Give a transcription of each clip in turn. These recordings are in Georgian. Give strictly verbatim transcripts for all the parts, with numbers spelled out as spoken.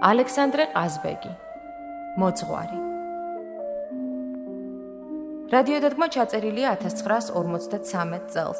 ალექსანდრე ყაზბეგი, მოძღვარი. რადიოდადგმა ჩაწერილია ათას ცხრაას ორმოცდათსამეტ წელს.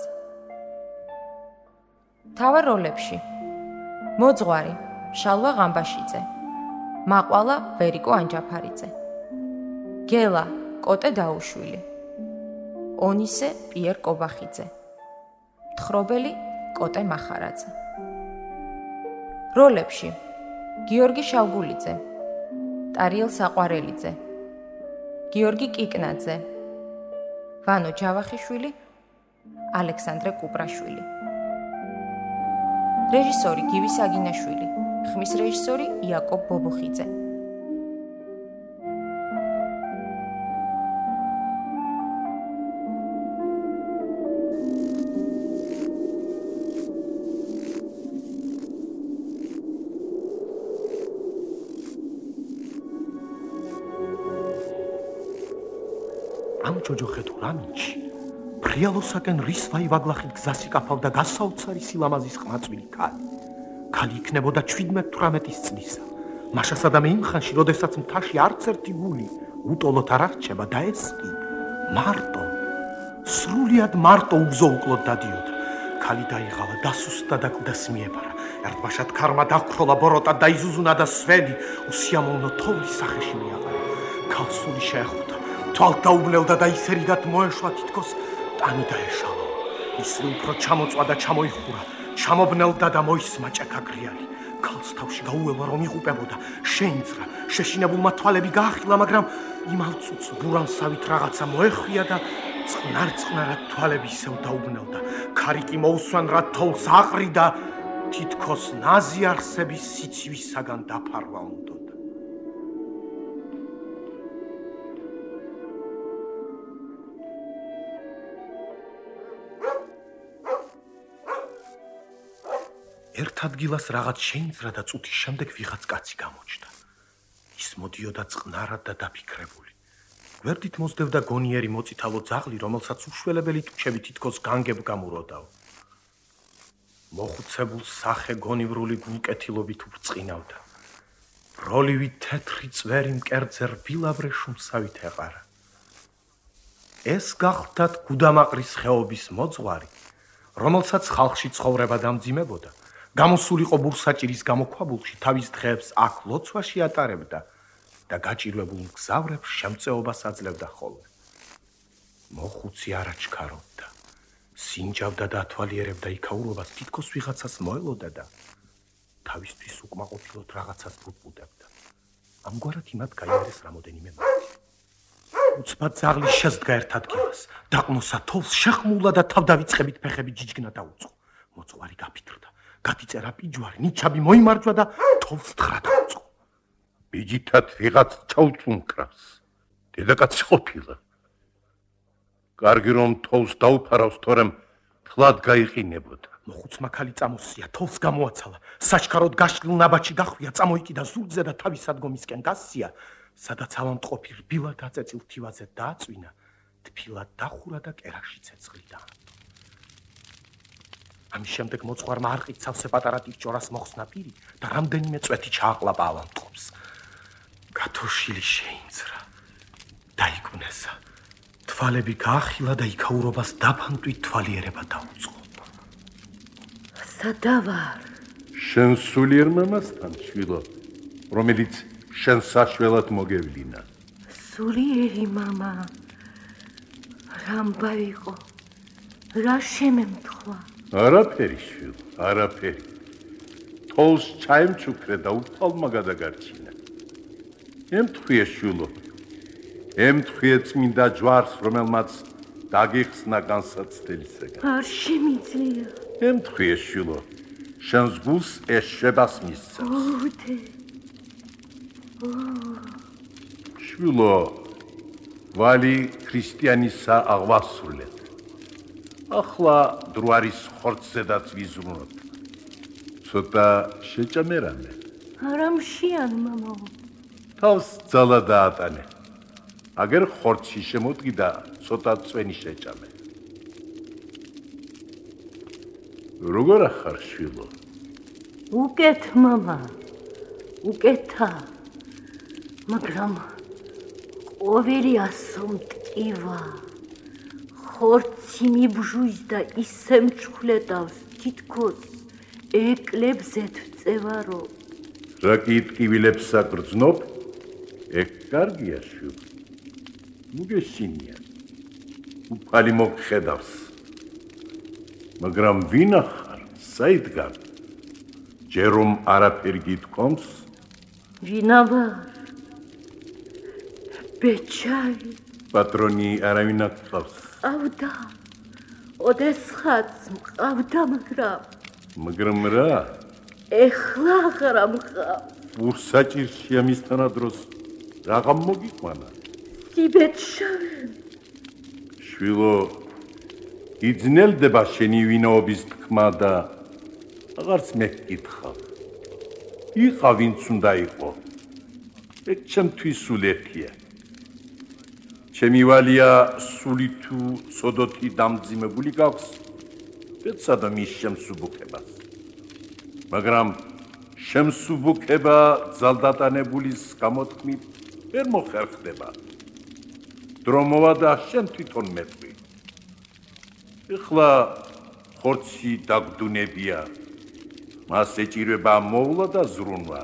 მთავარ როლებში: მოძღვარი შალვა ღამბაშიძე, მაყვალა ვერიკო ანჯაფარიძე, გელა კოტე დაუშვილი, ონისე პიერ კობახიძე, მთხრობელი კოტე მახარაძე. როლებში: გიორგი შავგულიძე, ტარიელ საყვარელიძე, გიორგი კიკნაძე, ვანო ჯავახიშვილი, ალექსანდრე კუპრაშვილი. რეჟისორი გივი საგინაშვილი, ხმის რეჟისორი იაკობ ბობოხიძე. ამ ჯოჯოხეთო რამინჩი ფრიალოსაკენ რისვაი ვაგლახით გზას იკაფავდა გასაოცარი სილამაზის ყმაწვილი ქალი. ქალი იქნებოდა შვიდმეტ-თვრამეტის წლისა. მაშასა და მე იმ ხანში, როდესაც მთაში არც ერთი გული უტოლოთ არ არჩება და ეს კი მარტო, სრულიად მარტო უგზოუკლოდ დადიოდა. ქალი დაიღალა, დასუსტდა და კლდეს მიებარა. ერთბაშად ქარმა დაქროლა ბოროტად და იზუზუნა და სველი უსიამოვნო თოვლის სახეში მიაყარა. ქალს სული შეეხუთა. თვალთ დაუბნელდა და ისერიდად მოეშვა თითქოს ტანი დაეშალა. ისრე უფრო ჩამოწვა და ჩამოიხურა, ჩამობნელდა და მოისმა ჭექაგრიალი. ქალს თავში გაუელა რომ იღუპებოდა, შეინძრა, შეშინებულმა თვალები გაახილა, მაგრამ იმალწუც ბურანსავით რაღაცა მოეხვია და წყნარ-წყნარად თვალები ისევ დაუბნელდა. ქარი კი მოუსვენრად თოვლს აყრიდა, თითქოს ნაზი არსების სიცივისაგან დაფარვა უნდოდა. ერთ ადგილას რაღაც შეინძრა და წუთის შემდეგ ვიღაც კაცი გამოჩნდა. ის მოდიოდა წყნარად და დაფიქრებული. გვერდით მოსდევდა გონიერი მოწითალო ძაღლი, რომელსაც უშველებელი ტუჩები თითქოს განგებ გამუროდაო. მოხუცებულ სახე გონივრული გულკეთილობით ურწყინავდა. ბროლივი თეთრი წვერი მკერდზე რბილავრე შუმსავით ეყარა. ეს გახლდათ გუდამაყრის ხეობის მოძღვარი, რომელსაც ხალხში ცხოვრება დამძიმებოდა. გამოსულიყო ბურსაჭირის გამოქვაბულში, თავის დღეებს აქ ლოცვაში ატარებდა და გაჭირვებულ მგზავრებს შემწეობას აძლევდა ხოლმე. მოხუცი არ აჩქარობდა, სინჯავდა და ათვალიერებდა იქაურობას, თითქოს ვიღაცას მოელოდა და თავისთვის უკმაყოფილოდ რაღაცას ბუდბუდებდა. ამგვარად იმად გაიარეს რამოდენიმე მათი. უცბად ძაღლი შესდგა ერთ ადგილას, დაყნოსა თოვლს, შეხმულა და თავდავიწყებით ფეხები ჯიჯგნა დაუწყო. მოძღვარი გაფიქრდა. გადიწერა პიჯვარი, ნიჩაბი მოიმარჯვა და თოვლს თხრა დაუწყო. ბიჯითად ვიღაც ჩაუწუნკრავს. დედაკაცი ყოფილა. კარგი რომ თოვლს დაუფარავს, თორემ თლად გაიყინებოდა. მოხუცმა ქალი წამოსია, თოვლს გამოაცალა. საჩქაროდ გაშლილ ნაბაჩი გახვია, წამოიკიდა ზურგზე და თავის ადგომისკენ გასცია, სადაც ავამტყოფი რბილად აწეწილ თივაზე დააწვინა, თბილად დახურა და კერაში ცეცხლიდა. ამის შემდეგ მოძღვარმა არყით სავსე პატარა ტირჭორას მოხსნა პირი და რამდენიმე წვეთი ჩააყლაპა ავამტყოფს. გათოშილი შეინძრა, დაიგვნესა. თვალები გაახილა და იქაურობას დაფანტვით თვალიერება დაუწყო. სადავარ? შენ სულიერ მამასთან, შვილო, რომელიც შენ საშველად მოგევლინა. სულიერი მამა, რამბა იყო, რა შემემთხვა? არაფერი, შვილო, არაფერი. თოვლს ჩაემჩუქრე და უფალმა გადაგარჩინა. ემთხვიე, შვილო, ემთხვიე წმინდა ჯვარს, რომელმაც დაგიხსნა განსაცდელისაგან. არ შემიძლია. ემთხვიე, შვილო, შენს გულს ეშვებას მისცემს. ოდე. შვილო, ვალი ქრისტიანისა აღვასრულეთ. ახლა დრო არის ხორცზედაც ვიზრუნოთ. ცოტა შეჭამერამე. არა მშიან, მამო. თავს ძალა დაატანე. აგერ ხორცი შემოდგი და ცოტა წვენი შეჭამე. როგორ ახარ, შვილო? უკეთ, მამა. უკეთა, მაგრამ ყოველი ასო მტკივა, ხორცი მიბჟუის და ისე მჩხვლეტავს, თითქოს ეკლებზე თვწევარო. რა კიტკივილებს საგრძნობ? ეგ კარგია შუბ. მუგეშინია. უფალი მოგხედავს. მაგრამ ვინა ხარ? საიდგარ? ჯერ რომ არაფერი გითქვამს? ვინა ვარ? ბეჩარი. პატრონი არავინ აკყავს. ყავდა. ოდესღაც მყავდა, მაგრამ მაგრამ რა? ეხლა აღარ მყავს. ურსაჭირში ამის თანადროს რაღა მოგიყვანა? სიბეჭშავე. შვილო, იძნელდება შენი ვინაობის თქმა და აღარც მე გკითხავ. იყა ვინც უნდა იყო. ეგ ჩემთვის სულ ერთია. ჩემი ვალია სული თუ სოდოთი დამძიმებული გაქვს, ეცადა მის შემსუბუქებას. მაგრამ შემსუბუქება ძალდატანებულის გამოთქმით ვერ მოხერხდება. დრო მოვა და შენ თვითონ მეტყვი. ეხლა ხორცი დაგდუნებია. მას ეჭირება მოვლა და ზრუნვა.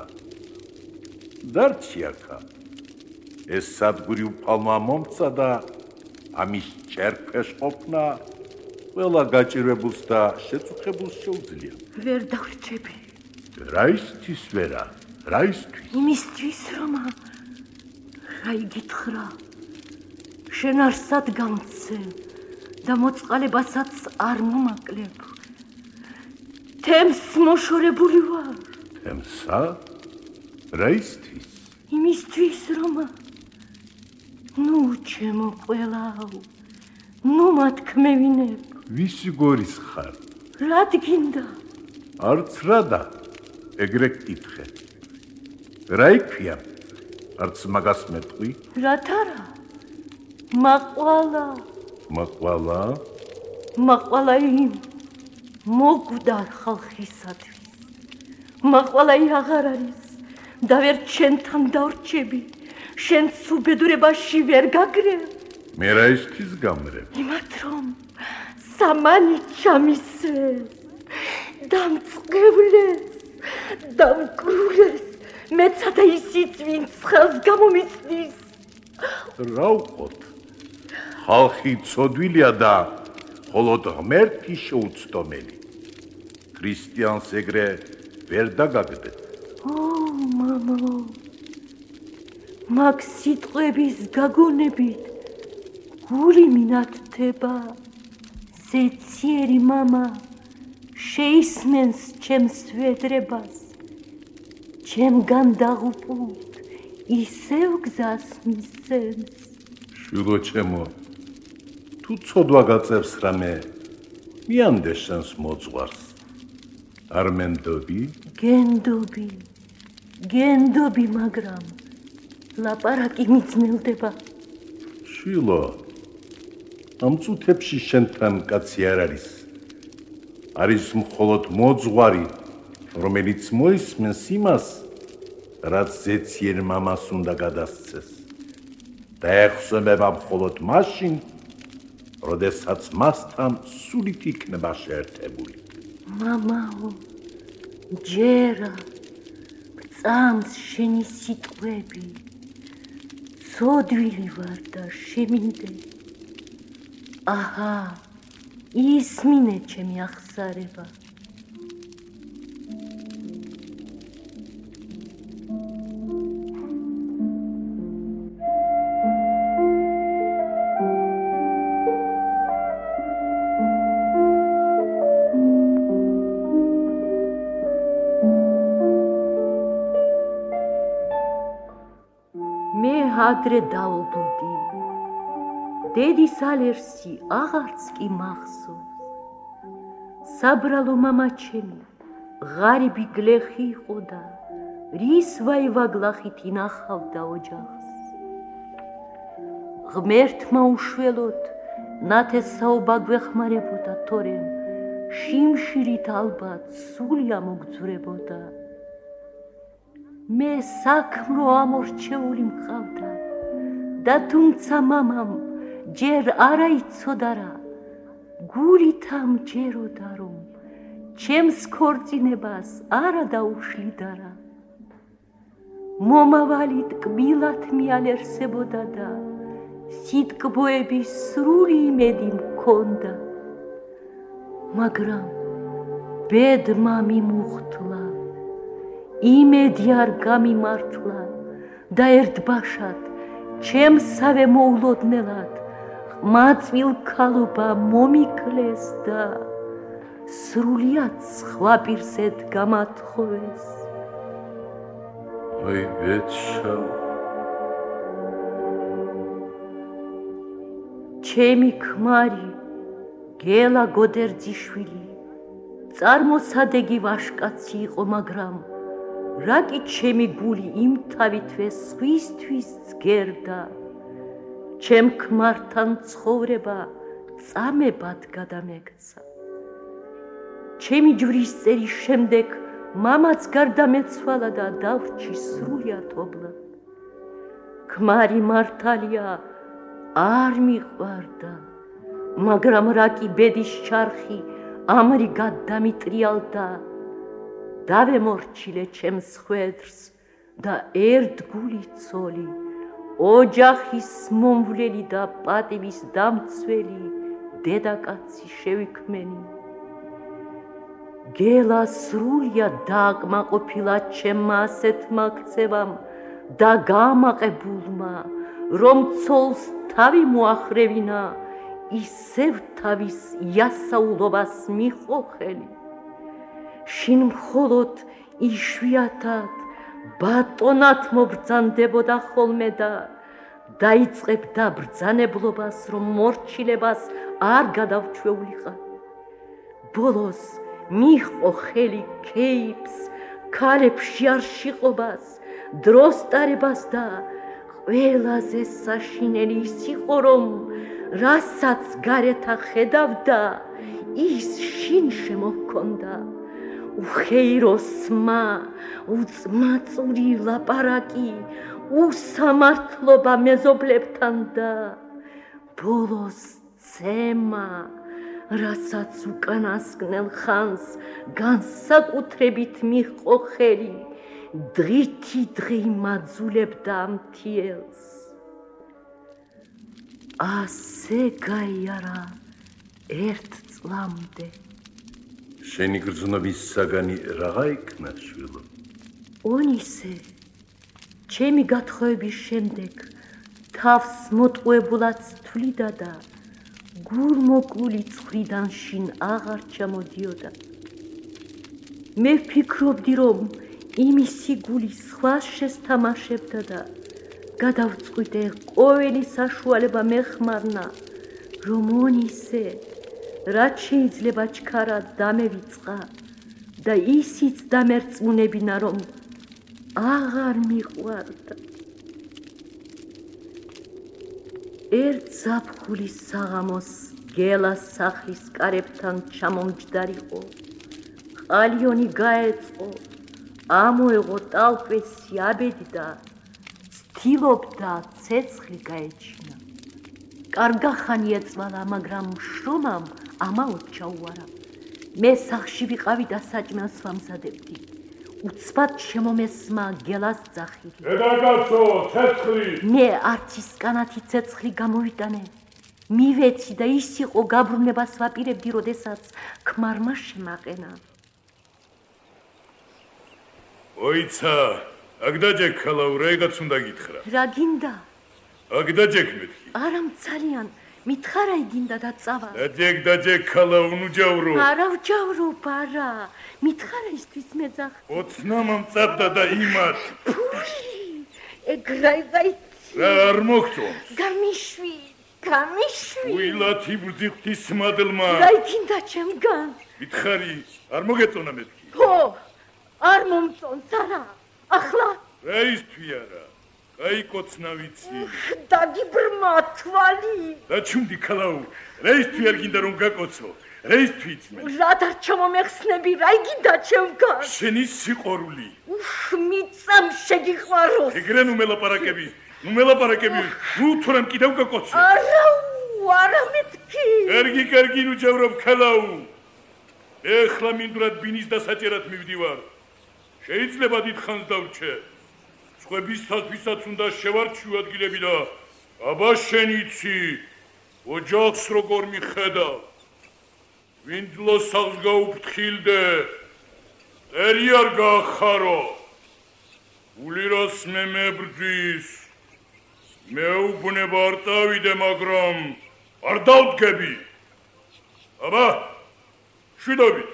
დარჩი აქა. ეს სადგური უფალმა მომცა და ამის ჭერქვეშ ყოფნა ყველა გაჭირებულს და შეწუხებულს შეუძლია. ვერ დავრჩები. რა ისთვის ვერა? რა ისთვის? იმისთვის რომ რა იგითხრა. შენ არსად გამცე და მოწყალებასაც არ მომაკლებ. თემს მოშორებული ვარ. თემსა? რა ისთვის? იმისთვის რომ ნუ ჩემო ყველაო, ნუ მათქმევინებ. ვისი გორის ხარ? რა გინდა? არც რადა, ეგრე გკითხე. რა იქვია? არც მაგას მეტყვი? რათა რა? მაყვალა. მაყვალა? მაყვალა იმ მოგვდარ ხალხისათვის. მაყვალა აღარ არის და ვერ შენთან დავრჩები. შენც უბედურებაში ვერ გაგრებ. მე რა ისთვის გამრებ? იმათ რომ სამანი ჩამისრეს, დამწყევლეს, დამკრულეს, მეცა და ისიც ვინც ხელს გამომიწდის. რა უყოთ? ხალხი ცოდვილია და მხოლოდ ღმერთი შეუცდომელი. ქრისტიანს ეგრე ვერ დაგაგდეთ. ო, მამო, მაგ სიტყვების გაგონებით გული მინათდება. ზეციერი მამა შეისმენს ჩემს ვედრებას. ჩემგან დაღუპულთ ისევ გზას მისცემს. შვილო ჩემო, თუ ცოდვა გაწევს რამე, მიანდე შენს მოძღვარს. არ მენდობი? გენდობი, გენდობი, მაგრამ ლაპარაკი მიძნელდება. შვილო, ამ წუთებში შენთან კაცი არ არის. არის მხოლოდ მოძღვარი, რომელიც მოისმენს იმას, რაც ზეციერ მამას უნდა გადასცეს. და ეხსენება მხოლოდ მაშინ, როდესაც მასთან სულით იქნება შეერთებული. მამაო, ჯერა, წამს შენი სიტყვები. ცოდვილი ვარ და შემინდე. აჰა, ისმინე ჩემი ახსარება. მე ადრე დავობლდი. დედის ალერსი აღარც კი მახსოვს. საბრალო მამა ჩემი ღარიბი გლეხი იყო და რის ვაივაგლახით ინახავდა ოჯახს. ღმერთმა უშველოდ ნათესაობა გვეხმარებოდა, თორემ შიმშილით ალბათ სული ამოგძვრებოდა. მე საქმრო ამორჩეული მყავდა და თუმცა მამამ ჯერ არა იცოდა რა გულით ამჯეროდა რომ ჩემს ქორწინებას არა დაუშლიდა რა მომავალი ტკბილად მიალერსებოდა და სიტკბოების სრული იმედი მქონდა მაგრამ ბედმა მიმუხტლა იმედი არ გამიმართლა და ერთბაშად ჩემსავე მოულოდნელად ყმაწვილ ქალობა მომიკლეს და სრულიად სხვა პირსეთ გამათხოვეს ой ვეცშავ ჩემი ქმარი გელა გოდერძიშვილი წარმოსადეგი ვაშკაცი იყო მაგრამ რა კი ჩემი გული იმ თავითვე სხვისთვის ძგერდა ჩემ ქმართან ცხოვრება წამებად გადამექცა ჩემი ჯვრის წერის შემდეგ მამაც გარდამეცვალა და დავრჩი სრულიად ობლად ქმარი მართალია არ მიყვარდა მაგრამ რა კი ბედის ჩარხი ამრიგად დამიტრიალდა დავემორჩილე ჩემს ხვედრს და ერთგული ცოლი ოჯახის მომვლელი და პატივის დამცველი დედაკაცი შევიქმენი გელა სრულიად დააკმაყოფილა ჩემმა ასეთმა ქცევამ და გამაყებულმა რომ ცოლს თავი მოახრევინა ისევ თავის იასაულობას მიხო ხელი შინ მხოლოდ იშვიათად ბატონად მობრძანდებოდა ხოლმე და დაიწყებდა ბრძანებლობას რომ მორჩილებას არ გადავჩვეულიყო ბოლოს მიხო ხელი ქეიფს ქალებში არ შიყობას დროს ტარებას და ყველაზე საშინელი ის იყო რომ რასაც გარეთა ხედავდა ის შინ შემოჰქონდა უხეირო სმა უწმაწური ლაპარაკი უსამართლობა მეზობლებთან და ბოლოს ცემა რასაც უკანასკნელ ხანს განსაკუთრებით მიხო ხელი დღითი დღე იმაძულებდა მთიელს ასე გაიარა ერთ წლამდე შენი გრძნობის საგანი რაღა იქნა შვილო ონისე ჩემი გათხოვების შემდეგ თავს მოტყუებულად თვლიდა და გულმოკლული ცხრიდან შინ აღარ ჩამოდიოდა მე ვფიქრობდი რომ იმისი გული სხვას შესთამაშებდა და გადავწყვიტე ყოველი საშუალება მეხმარნა რომ ონისე რაც შეიძლება ჩქარად დამევიწყა და ისიც დამერწმუნებინა რომ აღარ მიყვარდა ერთ ზაფხულის საღამოს გელას სახლის კარებთან ჩამომჯდარიყო ყალიონი გაეწყო ამოეღო ტალპესი აბედი და ცდილობდა ცეცხლი გაეჩინა კარგახანი ეწვალა მაგრამ შრომამ ამაოდ ჩაუარა მე სახლში ვიყავი და საჭმელს ვამზადებდი უცბად შემომესმა გელას ძახილი დედაკაცო ცეცხლი მე არც ისკანათი ცეცხლი გამოვიტანე მივეცი და ის იყო გაბრუნებას ვაპირებდი როდესაც ქმარმა შემაყენა ოიცა აქ დაჯექ ხალაუ რაიღაც უნდა გითხრა რა გინდა აქ დაჯექ მეთქი არა მცალიან მითხარა იგინდა და წავა დაჯექ დაჯექ ხალაუ ნუ ჯავრო არა ვჯავრო ბარა მითხარა ისთვის მეძახ ოცნა მომწაბდა და იმას ეგრაიგაიცი რა არ მოგწონს გამიშვი გამიშვი უილათი ბრძიხთის მადლმა რა იგინდა ჩემგან მითხარი არ მოგეწონა მეთქი ხო არ მომწონს არა ახლა რა ისთვის არა აი კოცნა ვიცი დაგიბრმა თვალი და ჩუნდი ქალაუ რა ისთვის არ გინდა რომ გაკოცო რეის თვითმე. რა დარჩა მომეხსნები, რა იგინდა ჩემგან? შენი სიყვარული. უფ, მიწამ შეგიყვაროს. ეგრე ნუ მელაპარაკები, ნუ მელაპარაკები, ნუ თორემ კიდევ გაკოცე. არა, არა მეთქი. კარგი, კარგი, ნუ ჯავრობ ქალაუ. ეხლა მინდვრად ბინის დასაჭერად მივდივარ. შეიძლება დიდხანს დავრჩე. სხვებისთვისაც უნდა შევარჩიო ადგილები და აბა შენ იცი, ოჯახს როგორ მიხედავ. ვინ ძლოს სახლს გაუფრთხილდე, წერი არ გაახარო. გული რას მე მებრძვის, მეუბნება არ წავიდე, მაგრამ არ დავდგები. აბა, შვიდობით.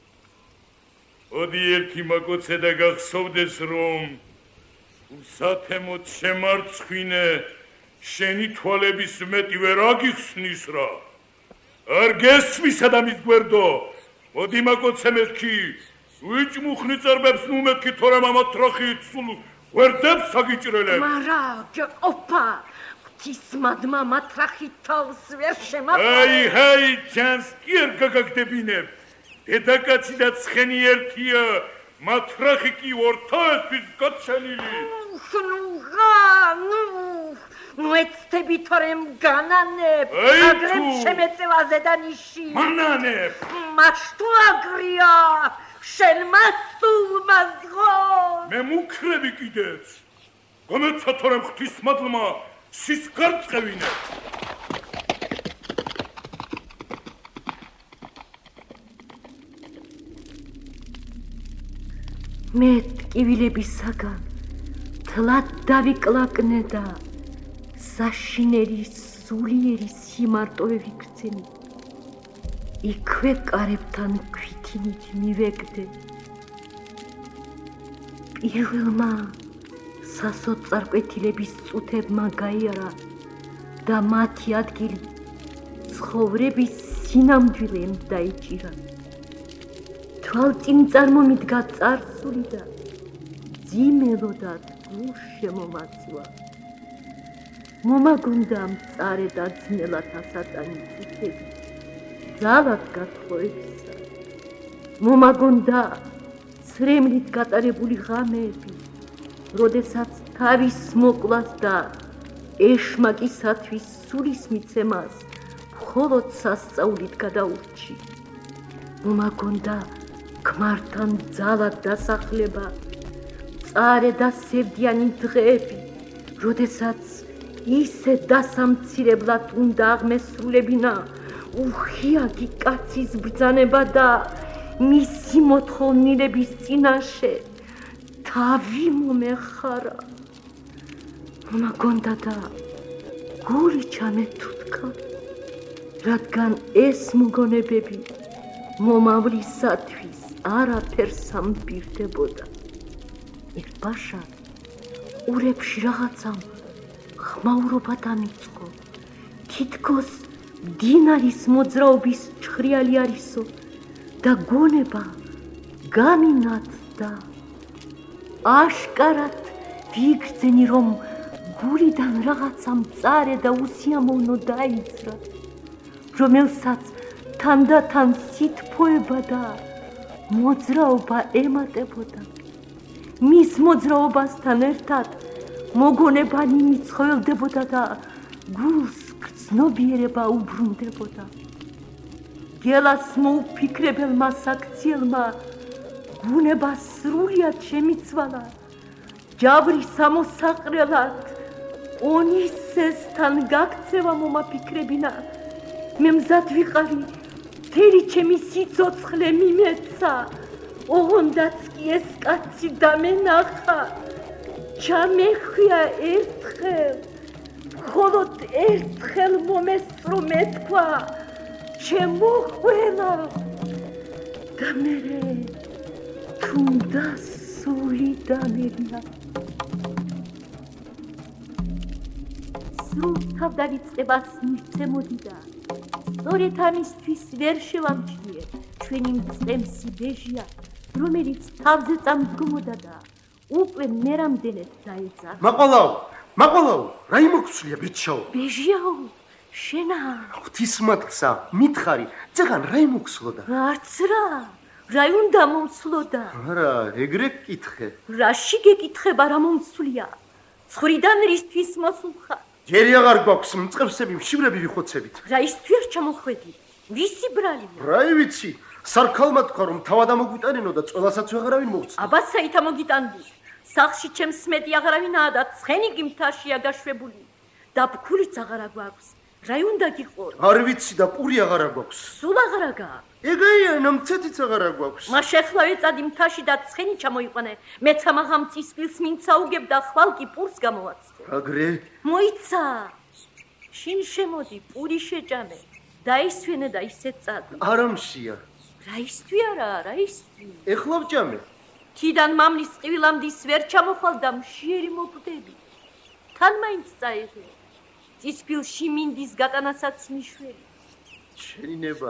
ოდი ერთი მაკოცე და გახსოვდეს, რომ უსათემოდ შემარცხვინე, შენი თვალების მეტი ვერ აგიხსნის რა. არ გესმისა და მის გვერდო. მოდი მაკოცე მეთქი, ვიჭმუხნი წერბებს ნუ მეთქი, თორემ ამათ რახით სულ გვერდებს აგიჭრელებ. მარა, გეყოფა. ღვთისმადმა მათ რახით თავს ვერ შემაყარა. აი, აი, ჩანს კი არ გაგაგდებინებ. დედაკაცი და ცხენი ერთია, მათ რახი კი ორთაესთვის გაჩენილი. ნუ რა, ნუ ნუ ეცდები თორემ განანებ, აგრეთ შემეწევაზე და ნიში. მანანებ. მაშტო აგრია, შენ მასულმა ზღო. მე მუქრები კიდეც. გამეცა თორემ ღვთისმადლმა სისკარწყევინე. მე ტკივილებისაგან თლად დავიკლაკნე და საშინელი სულიერი სიმარტოვე ვიგრძენი. იქვე კარებთან ქვითინით მივეგდე. პირველმა სასოწარკვეთილების წუთებმა გაიარა და მათი ადგილი ცხოვრების სინამდვილემ დაიჭირა. თვალწინ წარმომიდგა წარსული და ძიმელოდად გულს შემომაწვა. მომაგონდა მწარე და ძნელათა სატანი წუთები, ძალად გათხოვებისა. მომაგონდა ცრემლით გატარებული ღამეები, როდესაც თავის მოკვლას და ეშმაკისათვის სულის მიცემას მხოლოდ სასწაულით გადაურჩი. მომაგონდა ქმართან ძალად დასახლება, მწარე და სევდიანი დღეები, როდესაც ისე დასამცირებლად უნდა აღმესრულებინა უხიაგი კაცის ბრძანება და მისი მოთხოვნილების წინაშე თავი მომეხარა. მომაგონდა და გული ჩამეთუთქა, რადგან ეს მოგონებები მომავლისათვის არაფერს ამბირდებოდა. ერბაშა ურებში რაღაცამ ხმაურობა დამიწყო. თითქოს დინარის მოძრაობის ჩხრიალი არისო და გონება გამინათდა. აშკარად ვიგრძენი, რომ გულიდან რაღაცა მწარე და უსიამოვნო დაიძრა, რომელსაც თანდათან სითფოება და მოძრაობა ემატებოდა. მის მოძრაობასთან ერთად მოგონებანი მიცხოველდებოდა და გულს გრძნობიერება უბრუნდებოდა. გელას მოუფიქრებელმა საქციელმა გუნება სრულიად შემიცვალა. ჯავრის ამოსაყრელად ონისესთან გაქცევა მომაფიქრებინა. მე მზად ვიყავი, მთელი ჩემი სიცოცხლე მიმეცა. ოღონდაც კი ეს კაცი დამენახა. ჩამეხვია ერთხელ, მხოლოდ ერთხელ მომესწრო მეთქვა, შემოხველა და მერე თუნდა სული დამერია. სრულ თავდავიწყებას მივცემოდი და სწორედ ამისთვის ვერ შევამჩნიე ჩვენი მწყემსი ბეჟია, რომელიც თავზე წამდგომოდა და უკვე მერამდენეთ დაეძახა. მაყოლაო, მაყოლაო, რა იმოქცულია ბიჭო? ბეჟიაო, შენა ღვთისმადლსა მითხარი წეგან რა იმოხსლოდა არც რა რა უნდა მომსვლოდა არა ეგრე კითხე რაში გეკითხება რა მომსვლია ცხრიდან რისთვის მოსულხარ ჯერი აღარ გვაქვს მწყებსები მშივრები ვიხოცებით რა ისთვიერ ჩამოხვედი ვისი ბრალია რა ვიცი სარქალმა თქვა რომ თავად ამოგვიტანენო და წველასაც ვეღარავინ მოვწდა აბა საით ამოგიტანდი სახლში ჩემს მეტი აღარავინაა და ცხენი გიმთაშია გაშვებული და ფქულიც აღარა გვაქვს რა უნდა გიყო არ ვიცი და პური აღარა გვაქვს სულ აღარა გაქვს ეგეია ნამცეთიც აღარა გვაქვს მას ახლა ეწადი მთაში და ცხენი ჩამოიყვანე მეც ამაღამ წისპილს მინცა უგებ და ხვალ კი პურს გამოვაცხე აგრე მოიცა შინ შემოდი პური შეჭამე დაისვენე და ისე წადო არამშია რა ისთვი არა რა ისთვი ეხლა ვჭამე თიდან მამლის ყვილამდის ვერ ჩამოხვალ და მშიერი მოგდები თან მაინც წაიღე წისპილში მინდის გატანასაც მიშველი შენინება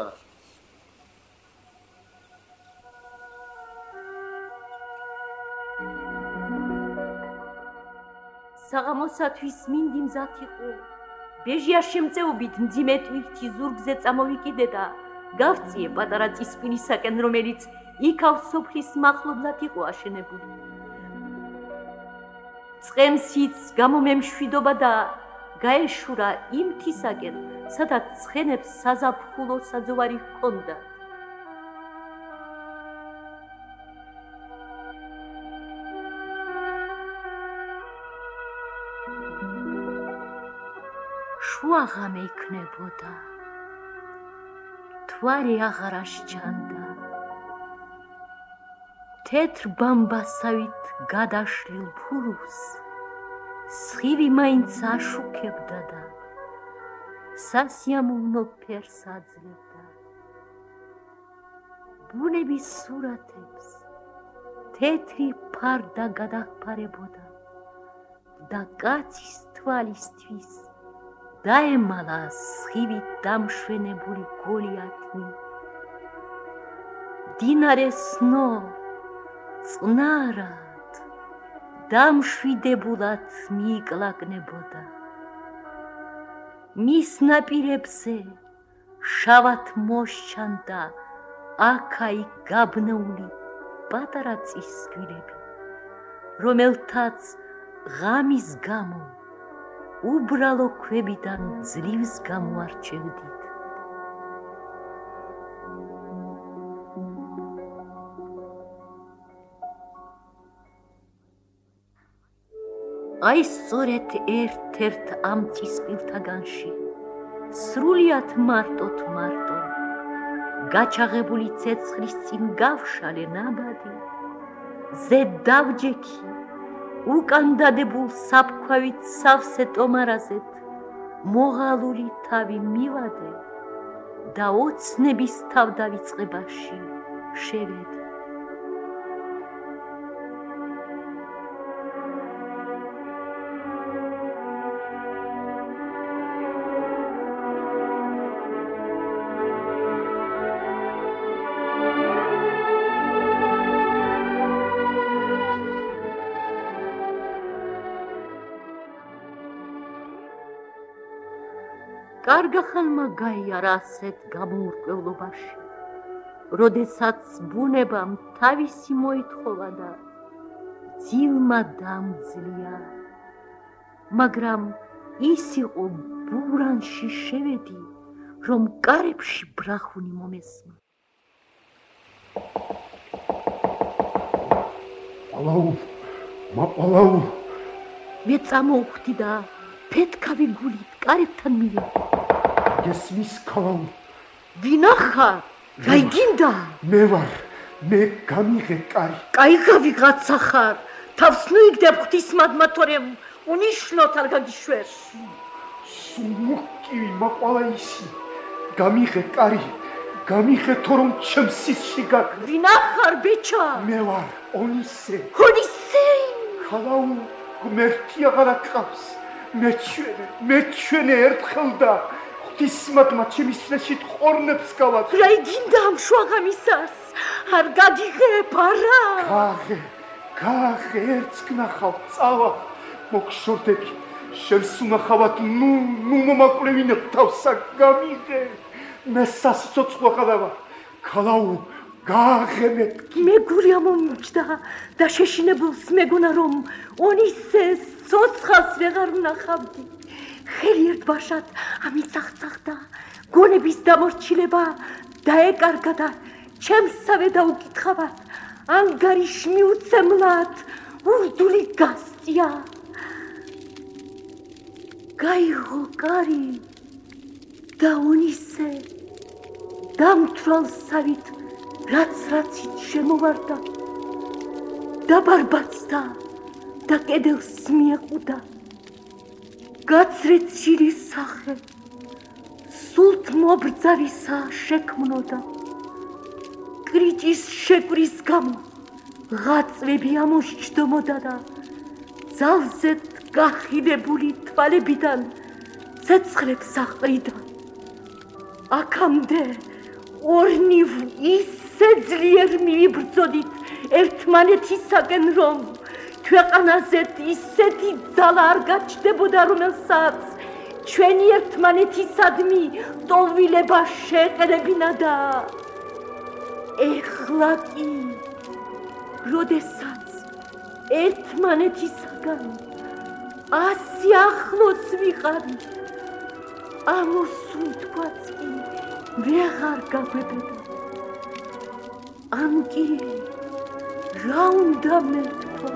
საღამოსათვის მინდი მზად იყო ბეჟია შემწეობით მძიმე ტვირთი ზურგზე წამოვიკიდე და გავწიე პატარა წისპილისაკენ რომელიც იქავ სოფლის მახლობლად იყო აშენებული წყემსიც გამომემშვიდობა და გაეშურა იმ მთისაკენ სადაც ცხენებს საზაფხულო საძოვარი ჰქონდა შუაღამე იქნებოდა თვარი აღარა სჩანდა თეთრ ბამბასავით გადაშლილ ფურუს სხივი მაინც აშუქებდა და სასიამოვნო ფერს აძლევდა ბუნების სურათებს თეთრი ფარდა გადაჰფარებოდა და კაცის თვალისთვის დაემალა სხივით დამშვენებული გოლიათი დინარე სნო წნარად დამშვიდებულად მიიკლაკნებოდა მის ნაპირებზე შავად მოსჩანდა აქა-იქ გაბნეული პატარა წისქვილები რომელთაც ღამის გამო უბრალო ქვებიდან ძლივს გამოარჩევდით აი სწორედ ერთ-ერთ ამ წისპილთაგანში სრულიად მარტოთ მარტო გაჩაღებული ცეცხლის წინ გავშალე ნაბადი ზედ დავჯექი უკან დადებულ საფქვავით სავსე ტომარაზეთ მოღალული თავი მივადე და ოცნების თავდავიწყებაში შევედი კარგა ხანმა გაიარა ასეთ გამოურკვევლობაში, როდესაც ბუნებამ თავისი მოითხოვა და ძილმა დამძლია, მაგრამ ის იყო ბურანში შევედი, რომ კარებში ბრახუნი მომესმა. პალაუ, მაპალაუ. მე წამოვხვდი და ფეთქავი გულით კარებთან მივედი. გესმის ქალაუ. ვინა ხარ? რაი გინდა? მე ვარ. მე გამიღე კარი. კაიგა ვიღაცა ხარ. თავს ნუიგდებ ღვთისმადმა, თორემ უნიშნოთ არ გაგიშვერ. სულმუკი მაყვალა ისი. გამიღე კარი. გამიღე თორემ ჩემს სისში გაკ. ვინა ხარ ბეჭა? მე ვარ ონისე. ონისე? ქალაუ, ღმერთი აღარ აკყავს. მე ჩვენე, მე ჩვენე ერთხელ და ღვთისმადმა ჩემის წინაშე ხორნებს გავაკ. რაი გინდა ამ შუაღამისას? არ გაგიღებ არა? გაღე, გაღე ერთს გნახავ, წავა. მოგშორდები, შენს უნახავად ნუ ნუ მომაკლევინე თავსა გამიღე მე სასიცოცხლო ხადავა ქალაუ გააღებეთ მე გური ამომიჯდა და შეშინებულს მეგონა რომ ონისე ცოცხალს ვეღარ ვნახავდი ხელი ერთბაშად ამიცახცახდა გონების დამორჩილება დაეკარგა და ჩემსავე დაუკითხავად ანგარიშ მიუცემლად ურდული გასწია გაიღო კარი და ონისე დამთვალსავით რაც რაცით შემოვარდა და ბარბაცდა და კედელს მიეყუდა გაცრეცილი სახე სულთ მობრძავისა შექმნოდა კრიჭის შეკვრის გამო ღაწვები ამოსჯდომოდა და ძალზედ გახილებული თვალებიდან ცეცხლებს აყრიდა აქამდე ორნივ ისე ძლიერ მივიბრძოდით ერთმანეთისაგენ რომ ქვეყანაზეთ ისეთი ძალა არ გაჩნდებოდა რომელსაც ჩვენი ერთმანეთისადმი ტოლვილება შეეყრებინა და ეხლა კი როდესაც ერთმანეთისაგან ასი ახლოს ვიყავით ამოსუნთქვაც კი ვეღარ გაგვებედა ამ კი რა უნდა მეთქვა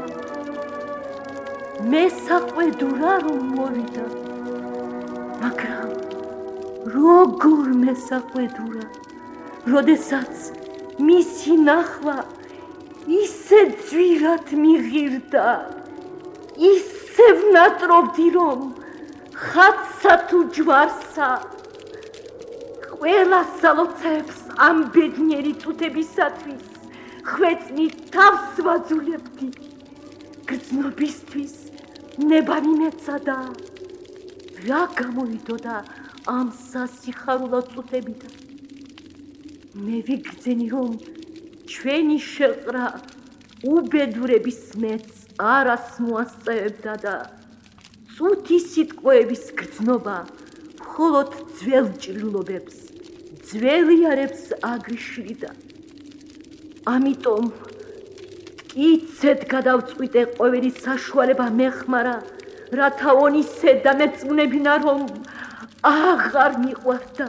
მე საყვედურა რომ მოვიდა მაგრამ როგორ მე საყვედურა როდესაც მისი ნახვა ისე ძვირად მიღირდა ისე ვნატრობდი რომ ხატსა თუ ჯვარსა ყველა სალოცეებს ამ ბედნიერი წუთებისათვის ხვეწნი თავს ვაძულებდი გრძნობისთვის ნება მიმეცა და რა გამოვიდოდა ამ სასიხარულო წუთებიდან მე ვიგრძენი რომ ჩვენი შეყრა უბედურების მეც არას მოასწევდა და წუთი სიტყვების გრძნობა მხოლოდ ძველ ჭრილობებს ძველიარებს აგრიშლიდა ამიტომ მტკიცედ გადავწყვიტე ყოველი საშუალება მეხმარა რათა ონისე დამეწმუნებინა რომ აღარ მიყვარდა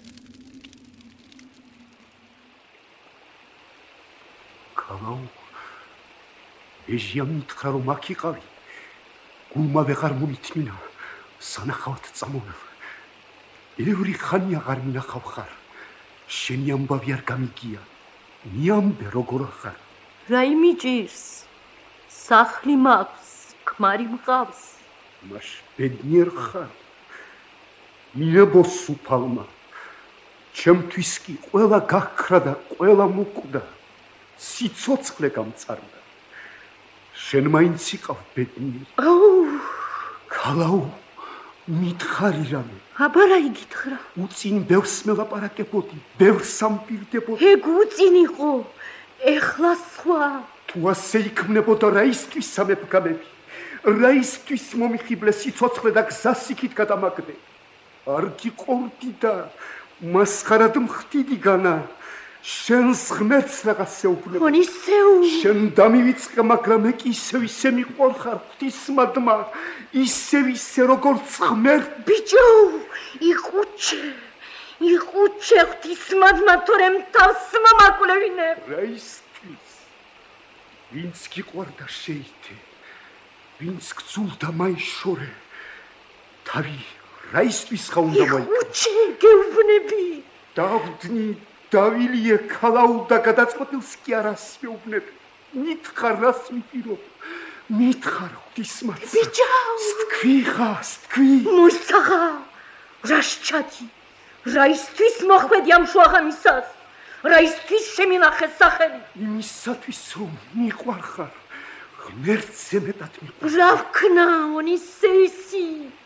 ქალაუ ეჟია მითხრა რომ აქ იყავი გულმა ვეღარ მომითმინა სანახავად წამოვლ ევრი ხანი აღარ მინახავ ხარ შენი ამბავი არ გამიგია მიამბე როგორ ხარ რა იმიჭირს სახლი მაქვს ქმარი მყავს მას ბედნიერ ხარ მინებო სუფალმა ჩემთვის კი ყველა გაქრა და ყველა მოკვდა სიცოცხლე გამწარდა შენ მაინც იყავ ბედნიერი აუ ქალაუ მითხარი რამე აბა რა იგითხრა უწინ ბევრს მელაპარაკებოდი ბევრს ამპირდებოდი ეგ უწინ იყო ეხლა სხვა თუ ასე იქმნებოდა რა ისთვის სამეფგამები რა ისთვის მომიხიბლე სიცოცხლე და გზას იქით გადამაგდე არ გიყორდი და მასხარად მხდიდი განა შენს ღმერთს რაღაც ეუბნება ონისეუ შენ დამივიწყე მაგრამ მე კი ისევ ისე მიყვარხარ ღვთისმადმა ისევ ისე როგორც ღმერთ ბიჭო იყუჩე იყუჩე ღვთისმადმა თორემ თავს მომაკლევინე რა ისთვის ვინც გიყვარდა შეიტე ვინც გძულდა მაიშორე თავი რა ისთვის ხა უნდა მოიკ იყუჩე გეუბნები დავდნი დავილიე ქალაუ და გადაწყვეტილს კი არას მეუბნები მითხარ რას მიპირობ მითხარ ღვთისმადს ბიჭო სთქვი ხა სთქვი მოსაღა რა შეჭი რა ისთვის მოხვედი ამ შუაღამისას რა ისთვის შემინახე სახელი იმისათვის რომ მიყვარხარ ღმერთზე მეტად მიყვარხარ რა ვქნა ონისეისი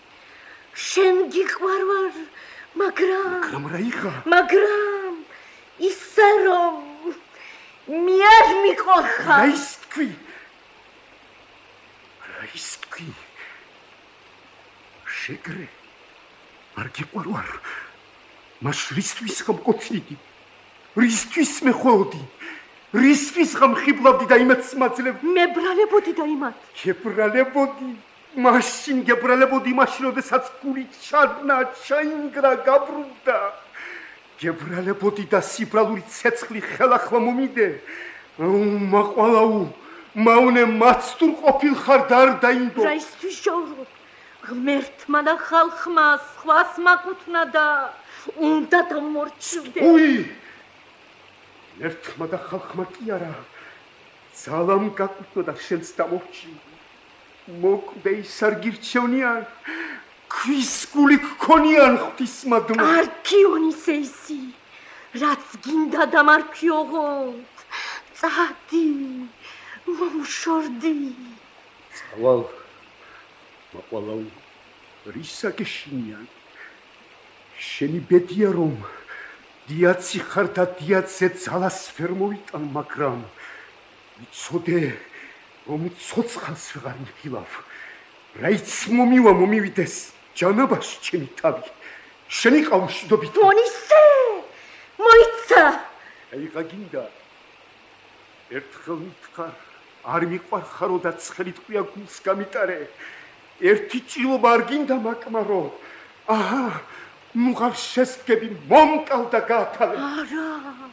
შენ გიყვარვარ მაგრამ მაგრამ რა იხა მაგრამ ისე რომ მე არ მიყვარხარ რა ის თქვი რა ის თქვი შეგრე არ გიყვარვარ მას რისთვის გამკოცნიდი რისთვის მეხოდი რისთვის გამხიბლავდი და იმათს მაძლევ მე ბრალებოდი და იმათ გებრალებოდი მაშინ გებრალებოდი მაშინ როდესაც გული ჩადნა ჩაინგრა გაბრუნდა გებრალებოდი და სიბრალური ცეცხლი ხელახლა მომიდე მაყვალაუ მაუნე მაცტურ ყოფილ ხარ და არ დაინდო რა ისთვის ჯავრობ ღმერთმა და ხალხმა სხვას მაკუთნა და უნდა დამორჩილდე უი ერთმა და ხალხმა კი არა ძალამ გაკუთნა და შენც დამორჩილ მოკვდე ის არ გირჩევნიან ქვის გული გქონიან ღვთისმადმა არქიონისეისი რაც გინდა დამარქიოღოთ წადი მომშორდი წავალ მაყვალაუ რისა გეშინიან შენი ბედია რომ დიაცი ხარ და დიაცზე ძალას ვერ მოვიტან მაგრამ ვიცოდე რომ ცოცხალს ვეღარ მიხილავ რაიც მომივა მომივიდეს ჯანაბაში ჩემი თავი შენი ყავშიდობით მონისე მოიცა აი გაგინდა ერთხელ მითხარ არ მიყვარხარო და ცხელი ტყვია გულს გამიტარე ერთი ჭილობა არ გინდა მაკმარო აჰა ნუ ღარ შესდგები მომკალ და გაათავე არა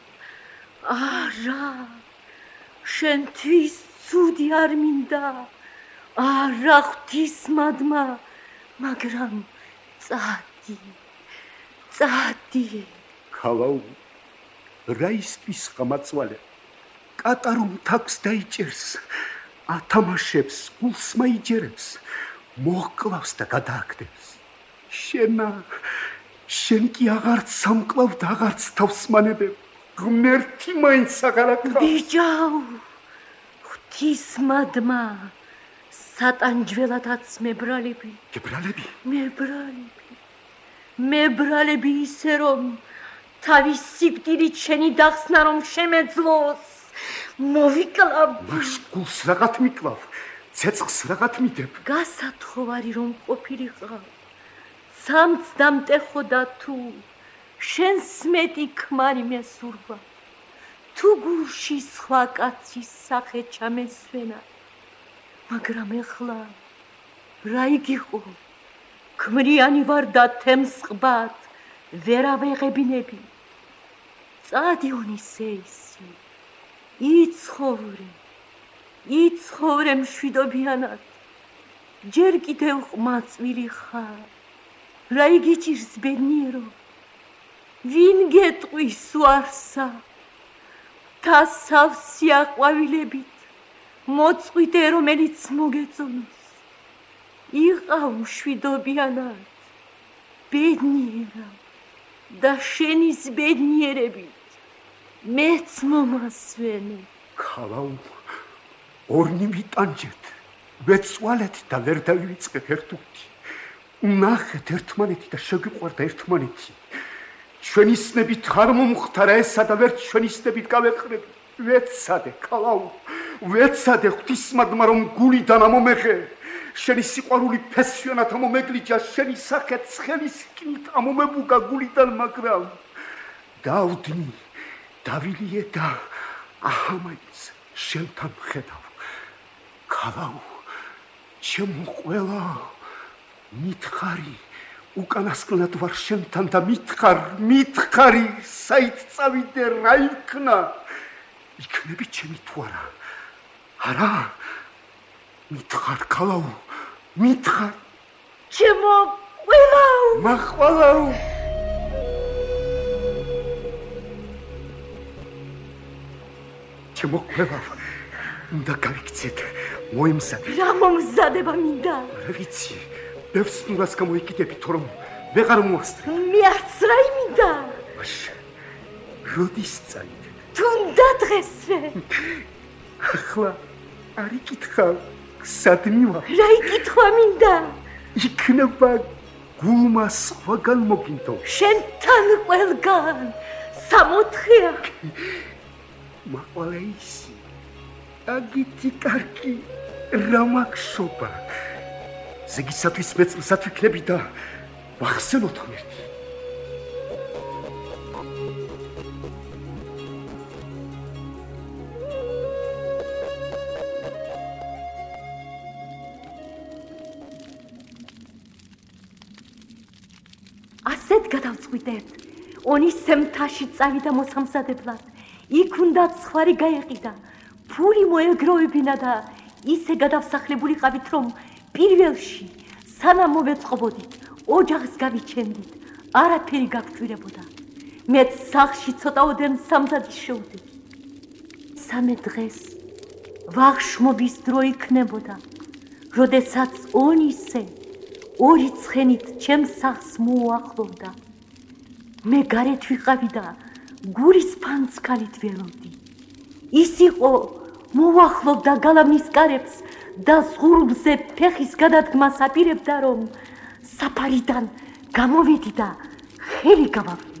არა შენთვის ცუდი არ მინდა არა ღვთისმადმა მაგრამ წადი წადი ქალაუ რა ისთვის გამაწვალე კატარუმ თავს დაიჭერს ათამაშებს გულს მაიჯერებს მოკლავს და გადააგდებს შენა შენ კი აღარც სამკლავ და აღარც თავს მანებებ ღმერთი მაინც აღარ აკრავს ბიჭაუ ღვთისმადმა სატანჯველადაც მებრალები გებრალები მებრალები მებრალები ისე რომ თავის სიკვდილით შენი დახსნა რომ შემეძლოს მოვიკლავ მას გულს რაღაც მიკლავ ცეცხლს რაღაც მიდებ გასათხოვარი რომ ყოფილიყავ სამც დამტეხო და თუ შენს მეტი ქმარი მესურვა თუ გულში სხვა კაცის სახე ჩამესვენა მაგრამ ეხლა რა იგიყო ქმრიანი ვარ და თემს ყბად ვერავეღებინები წადი ონისეისი იცხოვრე იცხოვრე მშვიდობიანად ჯერ კიდევ ყმაწვილი ხარ რა იგიჭირს ბედნიერო ვინ გეტყვის უარსა თასავსი აყვავილებით მოწყვიტე რომელიც მოგეწონოს იყავ მშვიდობიანად ბედნიერა და შენის ბედნიერებით მეც მომასვენე ქალაუ ორნი ვიტანჯეთ ვეცვალეთ და ვერ დავივიწყეთ ერთუქი ნახეთ ერთმანეთი და შეგვიყვარდა ერთმანეთი ჩვენისნებით არ მომხდარა ესა და ვერ ჩვენისნებით გავეყრები ვეცადე ქალაუ ვეცადე ღვთისმადმა რომ გულიდან ამომეხე შენი სიყვარული ფესვიანად ამომეგლიჯა შენი სახე ცხელის კით ამომებუგა გულიდან მაგრამ დავდნი დავილიე და აჰამაიც შენთან ხედავ ქალაუ ჩემო ყველა მითხარი უკანასკნელად ვარ შენთან და მითხარ მითხარი საით წავიდე რა იქნა იქნები ჩემი თუ არა არა მითხარ ქალაუ მითხარ ჩემო ყველაუ მაყვალაუ ჩემო ყველაუ უნდა გავიქცეთ მოიმზადე რა მომზადება მინდა რა ვიცი ბევრს ნურას გამოიკიდები თორემ ვეღარ მოასწრე მე არც რა მინდა მაშინ როდის წავიდე თუნდა დღესვე ახლა არ იკითხავ სად მივა რა იკითხვა მინდა იქნება გულმა სხვაგან მოგინდო შენთან ყველგან სამოთხეა მაყვალეისი აგითი კარგი რა მაგშობა ზეგისათვის მეწმსად ვიქნები და ვახსენოთ ღმერთი. ასეთ გადავწყვიტეთ. ონისე მთაში წავიდა მოსამზადებლად. იქ უნდა ცხვარი გაეყიდა. ფული მოეგროვებინა და ისე გადავსახლებულიყავით, რომ პირველში სანამ მოვეწყობოდით, ოჯახს გავიჩენდით, არაფერი გაგჭირებოდა. მეც სახლში ცოტაოდენ სამზადის შევდი. სამე დღეს ვახშმობის დრო იქნებოდა, როდესაც ონისე ორი ცხენით ჩემს სახლს მოუახლოვდა. მე გარეთ ვიყავი და გულის ფანცქალით ველოდი. ის იყო მოუახლოვდა გალავნის კარებს და ზღურბზე ფეხის გადადგმას აპირებდა, რომ საფარიდან გამოვედი და ხელი გავავლი.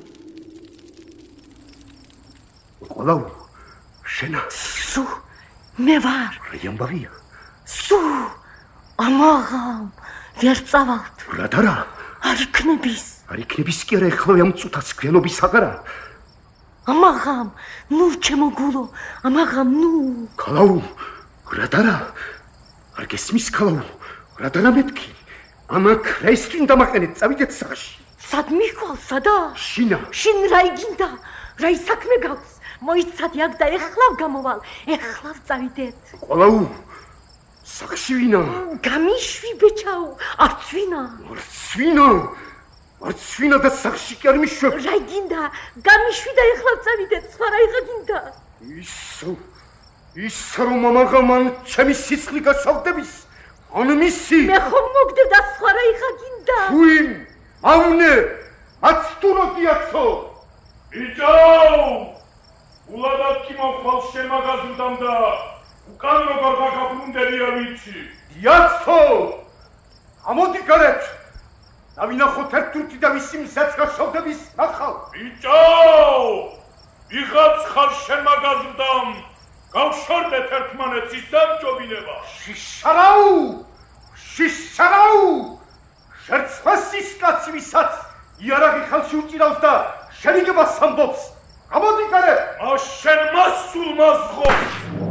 ყოლავ, შენა. სუ, მე ვარ. რა ამბავია? სუ, ამაღამ, ვერ წავალთ. რატარა? არ იქნების. არ იქნების კი არა, ეხლა ამ წუთას ქვენობის აღარა. ამაღამ, ნუ ჩემო გულო, ამაღამ, ნუ. ქალაუ, რატარა? არ გესმის ქალაუ, რატარა მეთქი? ამა ქრესტინ დამაყენეთ, წავიდეთ სახლში. სად მიხვალ, სადა? შინა. შინ რა იგინდა? რა ისაქმე გაქვს? მოიცადი აქ და ეხლავ გამოვალ, ეხლავ წავიდეთ. ყოლაუ, სახლში ვინა? გამიშვი ბეჭაო, არც ვინა. არც ვინა? არც ვინა და სახლში კი არ მიშვებ. რა იგინდა? გამიშვი და ეხლავ წავიდეთ, სხვა რა იღაგინდა? ისო, ისო რომ ამაღამან ჩემი სისხლი გასავდების, ან მისი. მე ხომ მოგდებ და სხვა რა იღაგინდა? ვინ? ავნე, აცტუროდიაცო. იჯაო! ულადად კი მოხვალ შემაგაზრდამ და უკან როგორ გაგაბრუნდელია ვიცი. იაცო! ამოდი გარეთ. დავინახოთ ერთ-ერთი და ვისი მზეც გასავდების ნახავ. იჯაო! ვიღაც ხარ შემაგაზრდამ. გავშორდეთ ერთმანეთს ის დამჯობინება. შიშარაუ! შიშარაუ! შერცხვასის კაცი ვისაც იარაღი ხელში უჭირავს და შენიგებას ამბობს. ამოდი გარეთ. მას შენ მასულ მასღობს.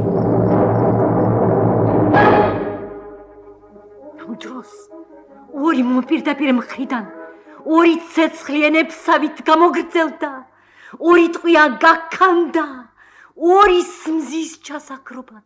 ამ დროს ორი მოპირდაპირ მხრიდან ორი ცეცხლი ენებსავით გამოგრძელდა, ორი ტყვია გაქანდა, ორი მზის ჩასაქრობად.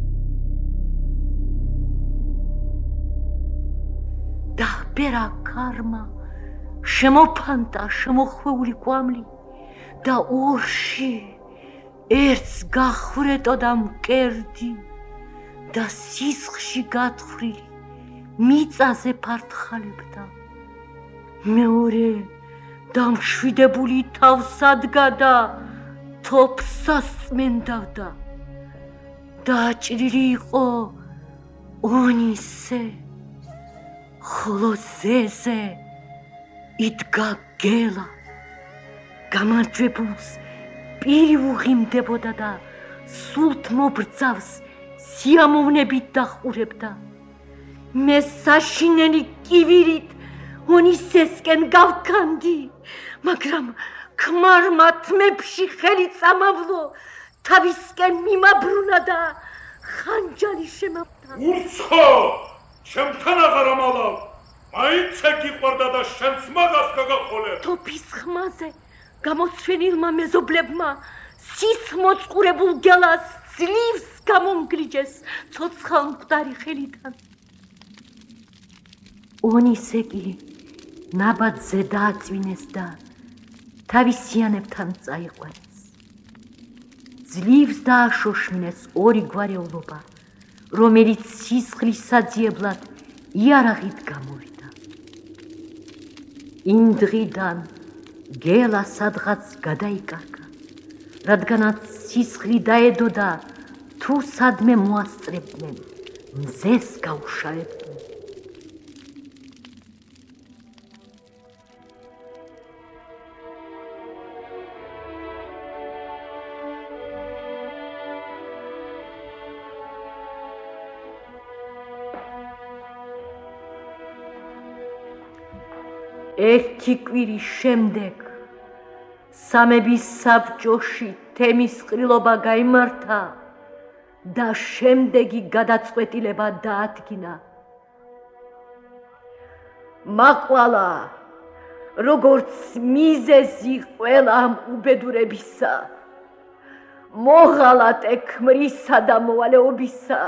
დაჰბერა ქარმა, შემოფანტა შემოხვეული კვამლი და ორში ერთს გახვრეტოდა მკერდი და სისხლში გათხრილი მიწაზე ფართხალებდა. მეორე დამშვიდებული თავს ადგა და თოფსას წმენდავდა. დაჭრილი იყო ონისე, ხოლო ზეზე იდგა გელა. გამარჯვებულს პირი უღიმდებოდა და სულთ მობრძავს სიამოვნებით დახურებდა. მე საშინელი კივირით ონისესკენ გავქანდი, მაგრამ ქმარმა თმებში ხელი წამავლო, თავისკენ მიმაბრუნა და ხანჯალი შემავდა. ურცხო! ჩემთან აღარ ამალავ! მაინც გიყვარდა და შენც მაგას გაგახოლებ. თოფის ხმაზე გამოცვენილმა მეზობლებმა სისმოწყურებულ გელას ძლივს გამომგლიჯეს ცოცხალ მკვდარი ხელიდან. ონისე კი ნაბადზე დააწვინეს და თავისიანებთან წაიყვანეს. ძლივს დააშოშმინეს ორი გვარეულობა, რომელიც სისხლის საძიებლად იარაღით გამოვიდა. იმ დღიდან გელა სადღაც გადაიკარგა, რადგანაც სისხლი დაედო და თუ სადმე მოასწრებდნენ, მზეს გაუშავებდნენ. ერთი კვირის შემდეგ სამების საბჭოში თემის ყრილობა გაიმართა და შემდეგი გადაწყვეტილება დაადგინა. მაყვალა, როგორც მიზეზი ყველა ამ უბედურებისა, მოღალატე ქმრისა და მოვალეობისა,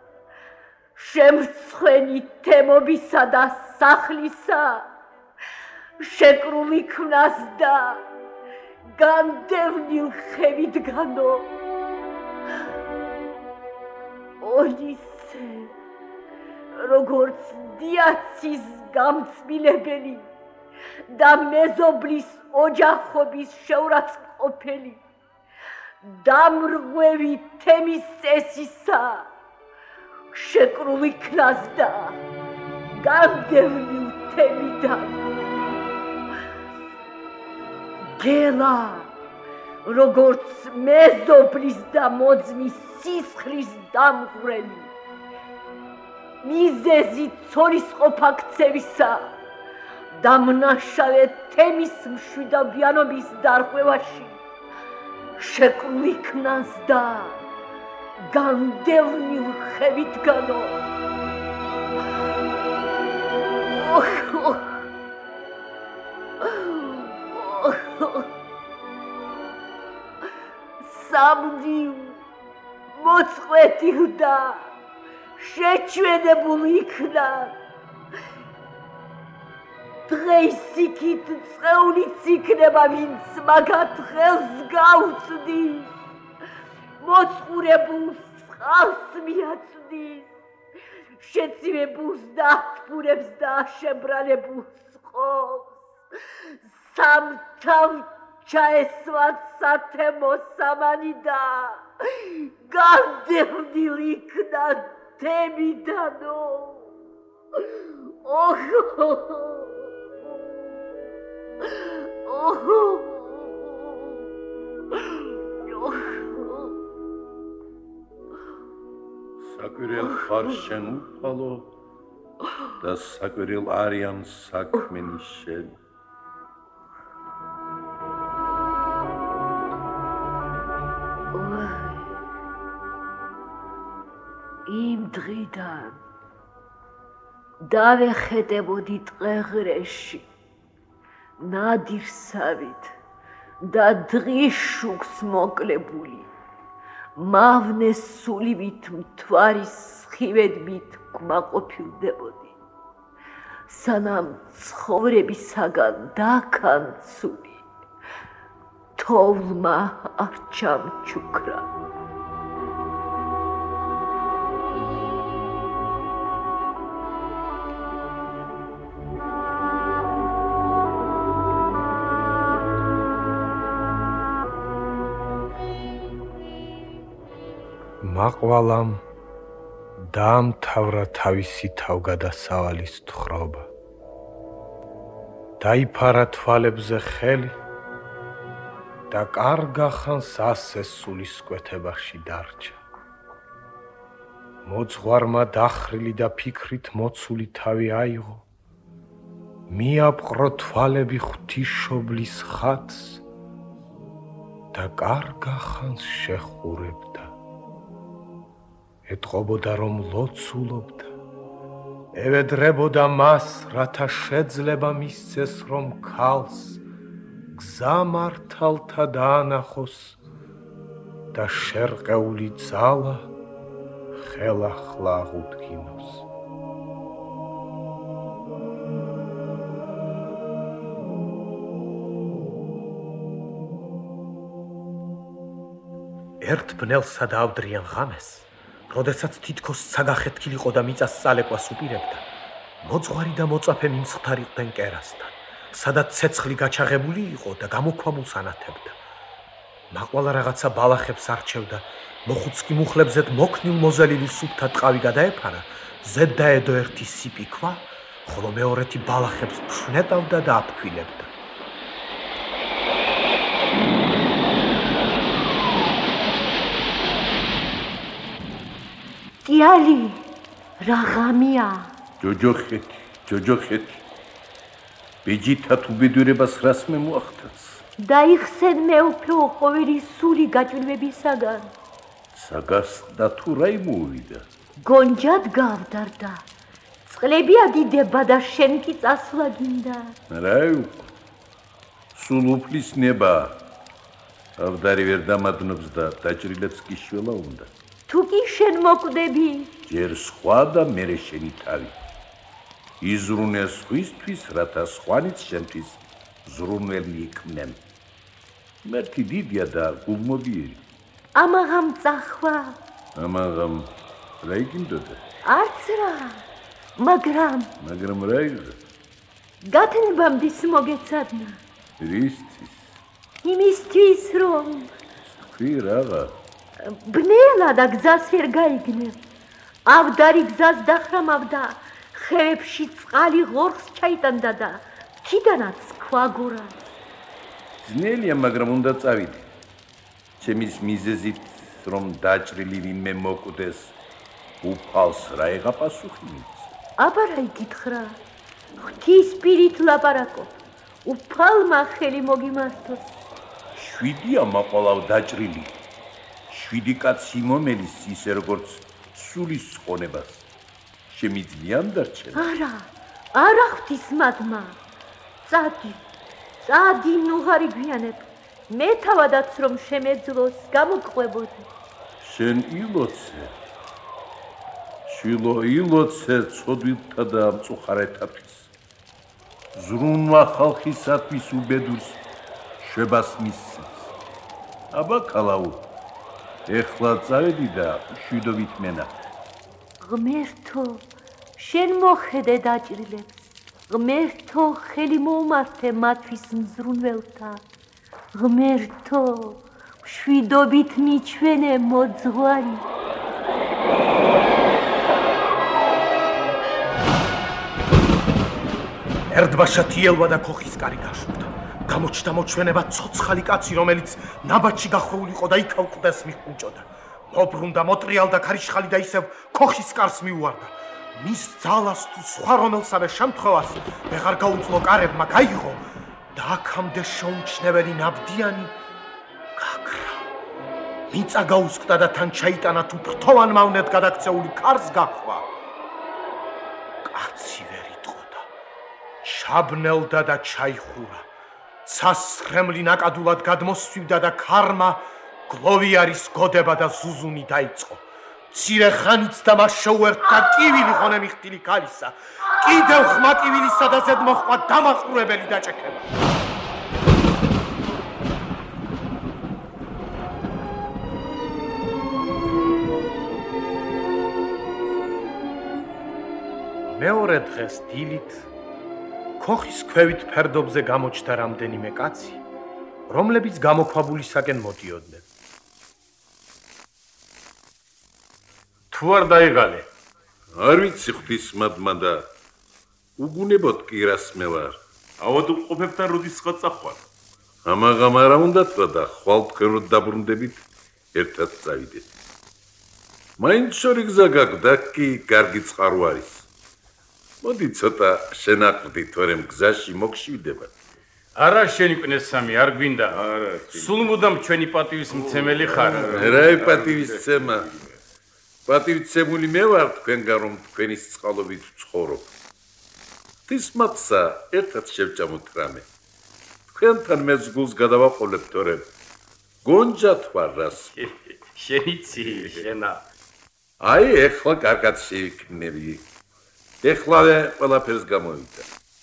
შემრცხვენი თემობისა და სახლისა, შეკრული ქმნას და განდევნილ ხევიდგანო. ონისე, როგორც დიაცის გამწმილებელი და მეზობლის ოჯახობის შეურაცხმყოფელი, დამრღვევი თემის წესისა, შეკრული ქმნას და განდევნილ თემიდან. გელა, როგორც მეზობლის და მოძმის სისხლის დამღვრელი, მიზეზი ცოლისყოფა ქცევისა და მნაშავე თემის მშვიდობიანობის დარღვევაში, შეკრული ქმნას და განდევნილ ხევიდგანო. სამნივ მოწყვეტილ და შეჩვენებულ იქნა. დღეისიქით წყეულიც იქნება, ვინც მაგათ ხელს გაუწვდის, მოწყურებულს წყალს მიაწვდის, შეცივებულს დათბურებს და შებრალებულს ყობს. სამთავ ჩაესვათ სათემო სამანი და განდევნილ იქნა თემიდანო. საკვირელ ხარ შენ უფალო და საკვირელ არიან საქმენი შენ. იმ დღიდან დავეხეტებოდი ტყეღრეში, ნადირსავით და დღის შუქს მოკლებული, მავნეს სულივით მთვარის სხივედმით გვმაყოფილდებოდი, სანამ ცხოვრებისაგან დაქანცული თოვლმა არ ჩამჩუქრა. მაყვალამ დაამთავრა თავისი თავგადასავალის თხრობა. დაიფარა თვალებზე ხელი და კარგა ხანს ასე სულისკვეთებაში დარჩა. მოძღვარმა დახრილი და ფიქრით მოცული თავი აიღო, მიაპყრო თვალები ღვთისმშობლის ხატს და კარგა ხანს შეხურებდა. ეტყობოდა, რომ ლოცულობდა, ევედრებოდა მას, რათა შეძლება მისცეს, რომ ქალს გზა მართალთა დაანახოს და შერყეული ძალა ხელახლა აღუდგინოს. ერთ ბნელსა დაავდრიან ღამეს, როდესაც თითქოს საგახეთქილიყო და მიწას წალეკვას უპირებდა, მოძღვარი და მოწაფე მიმცხდარიყვნენ კერასთან, სადაც ცეცხლი გაჩაღებული იყო და გამოქვაბულს ანათებდა. მაყვალა რაღაცა ბალახებს არჩევდა, მოხუცკი მუხლებზეთ მოქნილ მოზელილი სუფთა ტყავი გადაეფარა, ზედ დაედო ერთი სიპი ქვა, ხოლო მეორეთი ბალახებს ფშვნეტავდა და აფქვილებდა. დიალი, რა ღამია? ჯოჯოხეთი, ჯოჯოხეთი. ბიჯითად უბედურებას რას მე მოახდენს? დაიხსენ მეუფე ყოველი სული გაჭირვებისაგან. საგასტა თუ რა იმოვიდა? გონჯად გავდარდა. წყლები ადიდება და შენ კი წასვლა გინდა. რა იყო? სულ უფლის ნება. ავდარი ვერ დამადნობს და დაჭრილებს კი შველა უნდა. თუ კი შენ მოკვდები, ჯერ სხვა და მერე შენი თავი. იზრუნე სხვისთვის, რათა სხვანიც შენთვის ზრუნველი იქმნენ. მერტი დიდია და გულმობიერი. ამაღამ წახვა. ამაღამ რა იგინდოდა? არც რა, მაგრამ მაგრამ რა იღო? გათნებამდის მოგეცადნა. რისთვის? იმისთვის რომ თქვი რაღა? ბნელა და გზას ვერ გაიგნებ. ავდარი გზას დახრამავდა, ხეებში წყალი ღორს ჩაიტანდა და თიდანაც ქვაგურას. ძნელია, მაგრამ უნდა წავიდე. ჩემის მიზეზით რომ დაჭრილი ვინმე მოკვდეს, უფალს რა იღა პასუხი მის? აბა რა იკითხრა? ღვთის პირით ლაპარაკობ. უფალმა ხელი მოგიმართოს. შვიდია მაყოლავ დაჭრილი. შვიდი კაცი მომელის ისე როგორც სულის ყონებას. შემიძლია დარჩენ? არა, არა ღვთის მადმა. წადი, წადი ნუღარი გვიანებ. მე თავადაც რომ შემეძლოს გამოგყვებოდი. შენ ილოცე. შილო ილოცე ცოდვილთა და მწუხარეთათვის. ზრუნვა ხალხისათვის უბედურს შვებას მისცემს. აბა კალაუ, ეხლა წავედი და შვიდობით მენა. ღმერთო, შენ მოხედე დაჭრილებს. ღმერთო, ხელი მოუმართე მათთვის მზრუნველთა. ღმერთო, შვიდობით მიჩვენე მოძღვარი. ერთბაშად იელვა და ქოხის კარი გაშურდა. გამოჩნდა მოჩვენება ცოცხალი კაცი, რომელიც ნაბადში გახვეულიყო და იქ ავკვდეს მიხუნჭოდა. მობრუნდა, მოტრიალდა ქარიშხალი და ისევ ქოხის კარს მიუვარდა. მის ძალას თუ სხვა რომელსავე შემთხვევას ვეღარ გაუძლო კარებმა გაიღო და აქამდე შეუმჩნეველი ნაბდიანი გაქრა. მიწა გაუსკდა და თან ჩაიტანა თუ ფრთოვან მავნედ გადაქცეული ქარს გახვა. კაცი ვერ იტყოდა. ჩაბნელდა და ჩაიხურა. ცასრემლი ნაკადულად გადმოსვივდა და ქარმა გლოვიარის გოდება და ზუზუნი დაიწყო. მცირე ხანიც და მას შეუერთდა კივილი ხონე მიხტილი ქალისა. კიდევ ხმა კივილისა და ზედ მოხვა დამახურებელი დაჭექება. მეორე დღეს დილით ქოხის ქვევით ფერდობზე გამოჩნდა რამდენიმე კაცი, რომლებიც გამოქვაბულისაკენ მოდიოდნენ. თუ არ დაიღალე? არ ვიცი ღვთის მადმა და უგუნებოდ კი რას მე ვარ. ავად უყოფებთან როდისღაც წახვალ. ამაღამ არა უნდა თქვა და ხვალ თქვენროდ დაბრუნდებით ერთად წავიდეთ. მაინც შორი გზა გაგვდა კი კარგი წყარო არის. მოდი ცოტა შენაყრდი, თორემ გზაში მოგშვიდება. არა შენიკვნეს სამი, არ გვინდა. არა. სულ მუდამ ჩვენი პატივის მცემელი ხარ. რა პატივისცემა? პატივისცემული მე ვარ თქვენგან, რომ თქვენის წყალობით ვცხოვრობ. თისმაცა ერთად შევჭამოთ რამე. თქვენთან მეც გულს გადავაყოლებ, თორემ გონჯათ ვარ რას. შენიცი, შენა. აი, ეხლა კარგად შევიქნები. ეხლავე ყველაფერს გამოვიდა.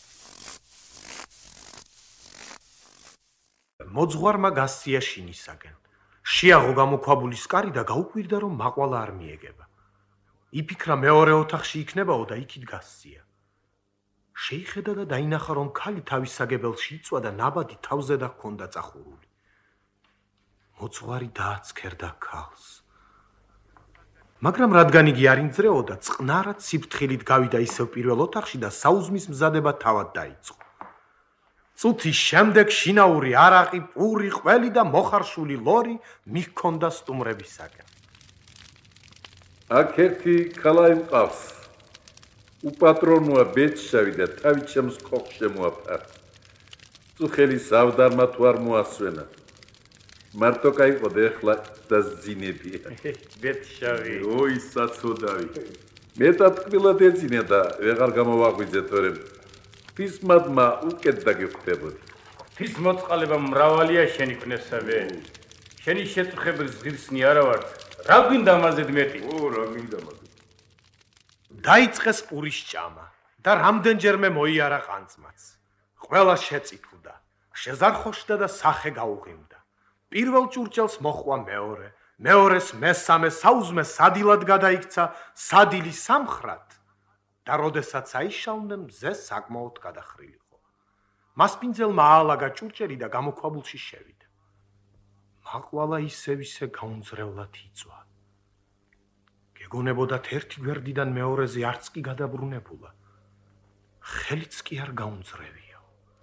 მოძღვარმა გასწია შინისაგენ. შეაღო გამოქვაბულის კარი და გაუკვირდა, რომ მაყვალა არ მიეგება. იფიქრა მეორე ოთახში იქნებაო და იქით გასწია. შეიხედა და დაინახა, რომ ქალი თავის საგებელში იწვა და ნაბადი თავზე და ჰქონდა წახურული. მოძღვარი დააცქერდა ქალს. მაგრამ რადგან იგი არ იმძრეოდა, წყნარად სიფრთხილით გავიდა ისევ პირველ ოთახში და საუზმის მზადება თავად დაიწყო. წუთის შემდეგ შინაური არაყი, პური, ყველი და მოხარშული ლორი მიჰქონდა სტუმრებისაგან. აქ ერთი ქალა იმყავს. უპატრონოა ბეჭშავი და თავი ჩემს ქოხს შემოაფარა. თუ ხელი სავდარმა თუ არ მოასვენა. მარტო кайყოდე ახლა დაზძინებია. ბეჭშავი. ოი საცოდავი. მეტად კბილად ეძინა და ვეღარ გამოვაღვიძე თორემ ფისმადმა უკეთ დაგეხვდებოდი. ფის მოწყალება მრავალია შენი ქნესავე. შენი შეწუხებლის ღირსნი არა ვარ. რა გვინდა ამაზედ მეტი? ო, რა მინდა მაგ. დაიწყეს პურის ჭამა და რამდენჯერმე მოიარა ყანწმაც. ყველა შეწითლდა, შეზარხოშდა და სახე გაუღიმდა. პირველ ჭურჭელს მოხვა მეორე, მეორეს მესამე, საუზმე სადილად გადაიქცა, სადილი სამხრად და როდესაც აიშალდნენ მზე საკმაოდ გადახრილიყო. მასპინძელმა აალაგა ჭურჭელი და გამოქვაბულში შევიდა. მაყვალა ისევ ისე გაუნძრევლად იწვა. გეგონებოდათ ერთი გვერდიდან მეორეზე არც კი გადაბრუნებულა. ხელიც კი არ გაუნძრევია.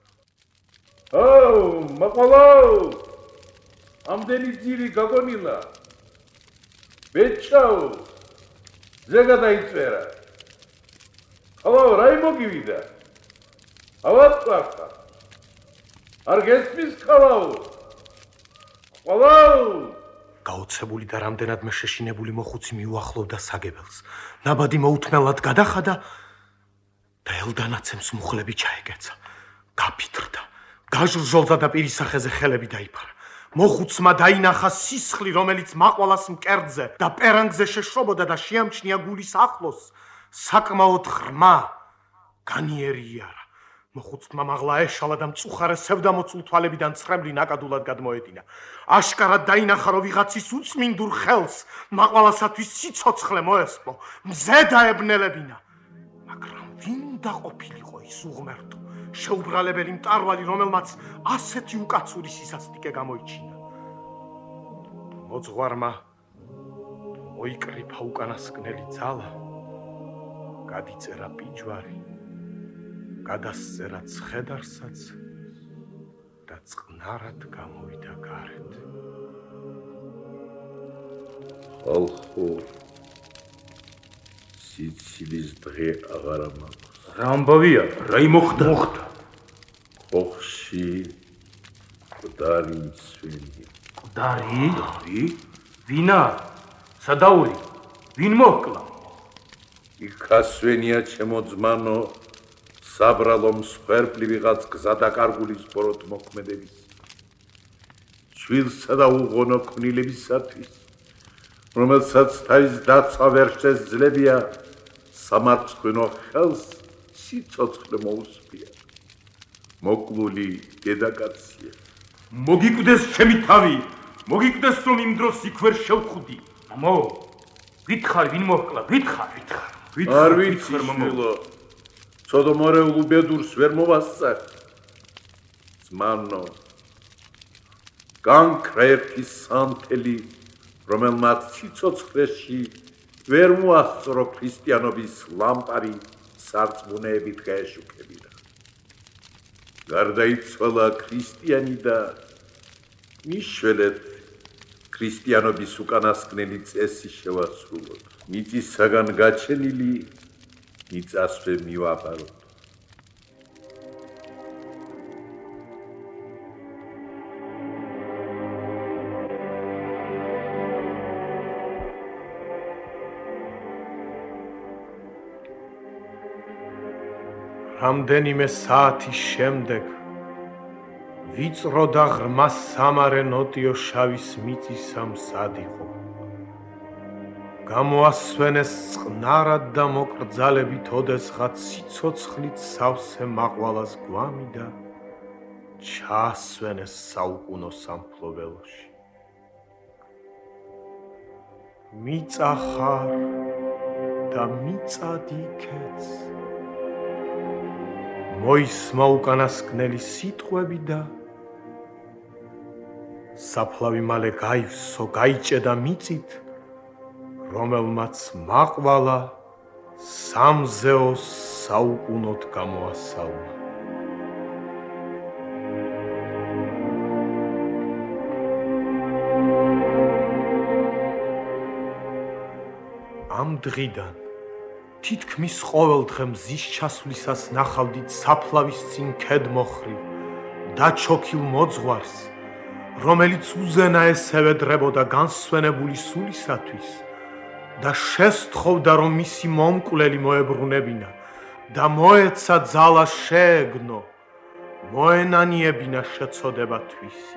აუ, მაყვალაო! ამდენი ძირი გაგონილა. ბეჭაო! ზე გადაიწერა. ალო, რა იმოგივიდა? ავატყარხა. არ გესმის ხალაო? ხალაო! გაოცებული და რამდენადმე შეშინებული მოხუცი მიუახლოვდა საგებელს. ნაბადი მოუთმელად გადახადა და ელდანაცემს მუხლები ჩაეგეცა. გაფითრდა, გაჟრჟოლდა და პირის სახეზე ხელები დაიფარა. მოხუცმა დაინახა სისხლი, რომელიც მაყვალას მკერდზე და პერანგზე შეშრობოდა და შეამჩნია გულის ახლოს საკმაოდ ღრმა განიერი იარა. მოხუცმა მაღლა ეშალა და მწუხარე სევდამოცულ თვალებიდან ცხრემლი ნაკადულად გადმოედინა. აშკარად დაინახა, რომ ვიღაცის უწმინდურ ხელს მაყვალასათვის სიცოცხლე მოესპო, მზე დაებნელებინა. მაგრამ ვინ დაყოფილიყო ის უღმერთო, შეუბრალებელი მტარვალი, რომელმაც ასეთი უკაცური სისასტიკე გამოიჩინა. მოძღვარმა მოიკრიფა უკანასკნელი ძალა, გადიწერა პიჯვარი, გადასწერა ცხედარსაც და წყნარად გამოვიდა გარეთ. ხალხო, სიცილის დღე აღარა მაქვს. რა ამბავია? რა იმოხდა? მოხდა. ხოხში მკვდარი მსვენია. მკვდარი? მკვდარი? ვინა? სადაური? ვინ მოჰკლა? იქასვენია ჩემო ძმანო, საბრალო მსხვერპლი ვიღაც გზა დაკარგულის ბოროტ მოქმედების. შვილსა და უღონო ქმნილებისათვის, რომელსაც თავის დაცვა ვერ შესძლებია, სამარცხვინო ხელს სიცოცხლე მოუსპია. მოკლული დედაკაცია. მოგიკვდეს ჩემი თავი, მოგიკვდეს რომ იმ დროს იქ ვერ შევხვდი. მამო, ვითხარ ვინ მოჰკლა, ვითხარ, ვითხარ. არ ვიცი შვილო, ცოდომარეულ უბედურს ვერ მოვასწარ. ძმანო, განქრა ერთი სანთელი, რომელმაც სიცოცხლეში ვერ მოასწრო ქრისტიანობის ლამპარი სარწმუნოებით გაეშუქებინა. გარდაიცვალა ქრისტიანი და მიშველეთ ქრისტიანობის უკანასკნელი წესი შევასრულოთ. მიწისაგან გაჩენილი მიწასვე მივაბაროთ. რამდენიმე საათის შემდეგ ვიწრო და ღრმა სამარე ნოტიო შავის მიწისა მსად იყო. გამოასვენეს წყნარად და მოკრძალებით ოდესღაც სიცოცხლით სავსე მაყვალას გვამი და ჩაასვენეს საუკუნო სამფლობელოში. მიწახარ და მიწადიქეც. მოისმა უკანასკნელი სიტყვები და საფლავი მალე გაივსო, გაიჭედა მიწით, რომელმაც მაყვალა სამზეოს საუკუნოდ გამოასალმა. ამ დღიდან თითქმის ყოველ დღე მზის ჩასვლისას ნახავდით საფლავის წინ ქედმოხრივ დაჩოქილ მოძღვარს, რომელიც უზენაესევე დრებოდა განსვენებული სულისათვის და შესთხოვდა, რომ მისი მომკვლელი მოებრუნებინა და მოეცა ძალა შეეგნო, მოენანიებინა შეცოდება თვისი.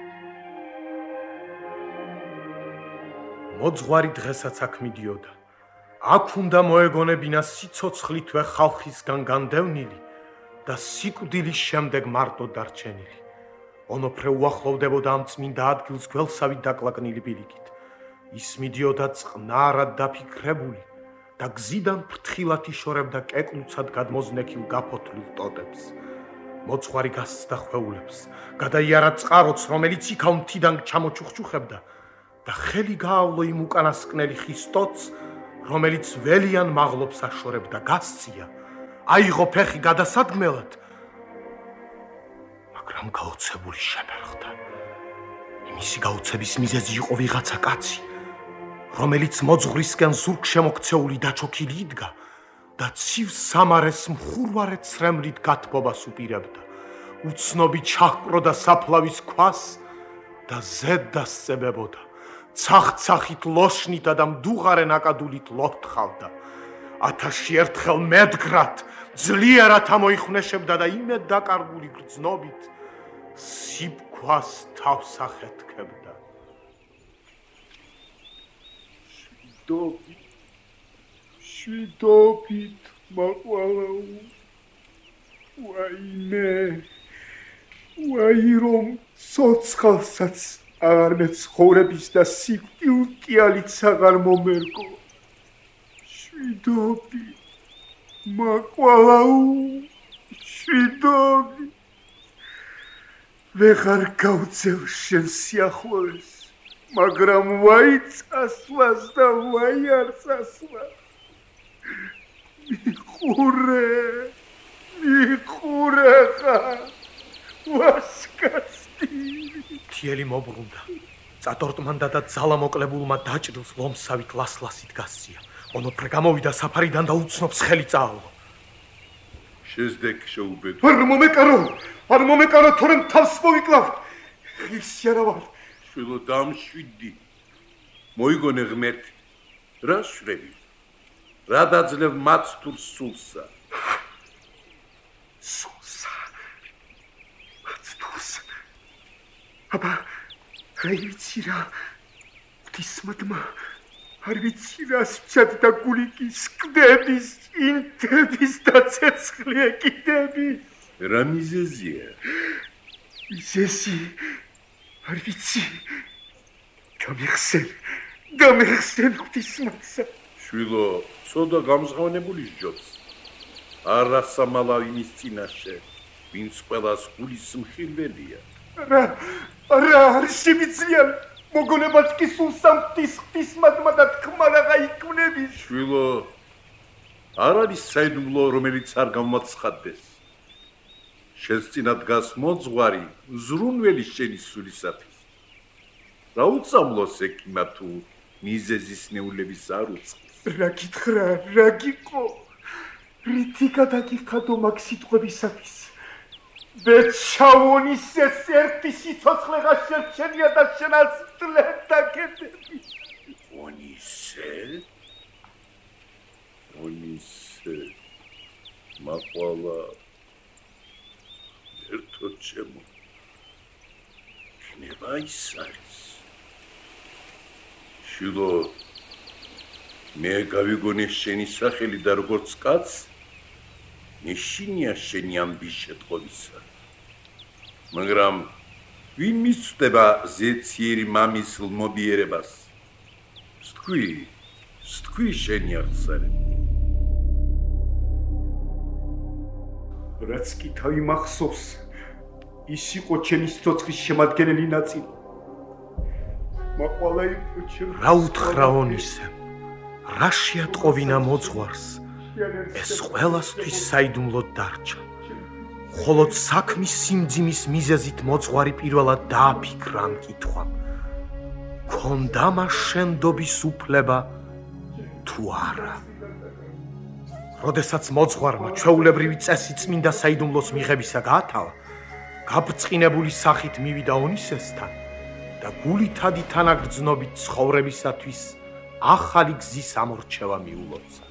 მოძღვარი დღესაც აქ მიდიოდა. აქ უნდა მოეგონებინა სიცოცხლითვე ხალხისგან განდევნილი და სიკვდილის შემდეგ მარტო დარჩენილი. ონოფრე უახლოვდებოდა ამ წმინდა ადგილს გველსავით დაკლაკნილი ბილიკით. ის მიდიოდა წყნარად დაფიქრებული და გზიდან ფრთხილად იშორებდა კეკლუცად გადმოზნექილ გაფოთლილ ტოტებს. მოძღვარი გასცდა ხვეულებს, გადაიარა წყაროც, რომელიც იქაო მთიდან ჩამოჩუხჩუხებდა და ხელი გაავლო იმ უკანასკნელი ხის ტოტს, რომელიც ველიან მაღლობს აშორებდა, გასწია, აიღო ფეხი გადასადგმელად, მაგრამ გაოცებული შემერხდა. იმისი გაოცების მიზეზი იყო ვიღაცა კაცი, რომელიც მოძღვრისკენ ზურგშემოქცეული დაჩოქილი იდგა და ცივ სამარეს მხურვარე ცრემლით გათბობას უპირებდა. უცნობი ჩაჰპყროდა საფლავის ქვას და ზედ დასწებებოდა. ცახ-ცახით ლოშნითა და მდუღარე ნაკადულით ლოთხავდა. ათასში ერთხელ მედგრად, ძლიერად ამოიხვნეშებდა და იმედ დაკარგული გრძნობით სიბქვას თავს ახეთქებდა. შვიდობით, შვიდობით მაყვალაო, ვაიმე, ვაი რომ ცოცხალსაც აღარ მეცხოვრების და სიკვდილკიალიც აღარ მომერგო. შვიდობით მაყვალაო, შვიდობით. ვეღარ გავძევ შენ სიახლოვეს, მაგრამ ვაი წასვლას და ვაი არ წასვლას. მიხურე, მიხურე ხარ, ვასკაცი. მთიელი მობრუნდა. წატორტმანდა და ძალამოკლებულმა დაჭრილს ლომსავით ლასლასით გასცია. ონოფრე გამოვიდა საფარიდან და უცნობს ხელი წაავლო. შეზდეკ შეუბედო. არ მომეკარო, არ მომეკარო, თორემ თავს მოვიკლავ. ხისი არა ვარ. შვილო დამშვიდი. მოიგონე ღმერთი. რა შვრები? რა დაძლევ მაცთურ სულსა? სულსა. მაცთურსა. აბა, რა იცი რა? ღვთისმადმა არ ვიცი რა სჩად და გულიკის კლდების, ინტების და ცეცხლი ეკიდების. რა მიზეზია? მიზეზი არ ვიცი. გამიხსენ, გამიხსენ ღვთისმადსა. შვილო, ცოდა გამზღავნებული სჯობს. არა სამალავ იმის წინაშე, ვინც ყველას გულის მხილველია. რა, რა არ შემიძლია მოგონებაც კი სულ სამთის ღვთისმადმა და თქმა რაღა იქმნების. შვილო, არ არის საიდუმლო, რომელიც არ გამოაცხადდეს. შენს წინა დგას მოძღვარი, ზრუნველი შენი სულისათვის. რა უწამლოს ექიმა თუ მიზეზის ნეულების არ უწყის? რა გითხრა, რა გიყო? რითი გადაგიხადო მაგ სიტყვებისათვის? ბეჩავონის ეს ერთი სიცოცხლეღა შერჩენია და შენაც დლეთ დაგედები. ონისე? ონისე? მაყვალა ერთო ჩემო. ქნება ის არის. შვილო, მე გავიგონე შენი სახელი და როგორც კაც, მეშინია შენი ამბის შეტყობისა. მაგრამ ვინ მისწვდება ზეციერი მამის ლმობიერებას? სთქვი, სთქვი შენი აღსარება. რაც კი თავი მახსოვს, ის იყო ჩემი სიცოცხლის შემადგენელი ნაწილი. მაყვალა იყო ჩემი. რა უთხრა ონისემ? რა შეატყოვინა მოძღვარს? ეს ყველასთვის საიდუმლოდ დარჩა. ხოლო საქმის სიმძიმის მიზეზით მოძღვარი პირველად დააფიქრა ამ კითხვამ. ქონდა მას შენდობის უფლება თუ არა? როდესაც მოძღვარმა ჩვეულებრივი წესი წმინდა საიდუმლოს მიღებისა გაათავა, გაბრწყინებული სახით მივიდა ონისესთან და გულითადი თანაგრძნობით ცხოვრებისათვის ახალი გზის ამორჩევა მიულოცა.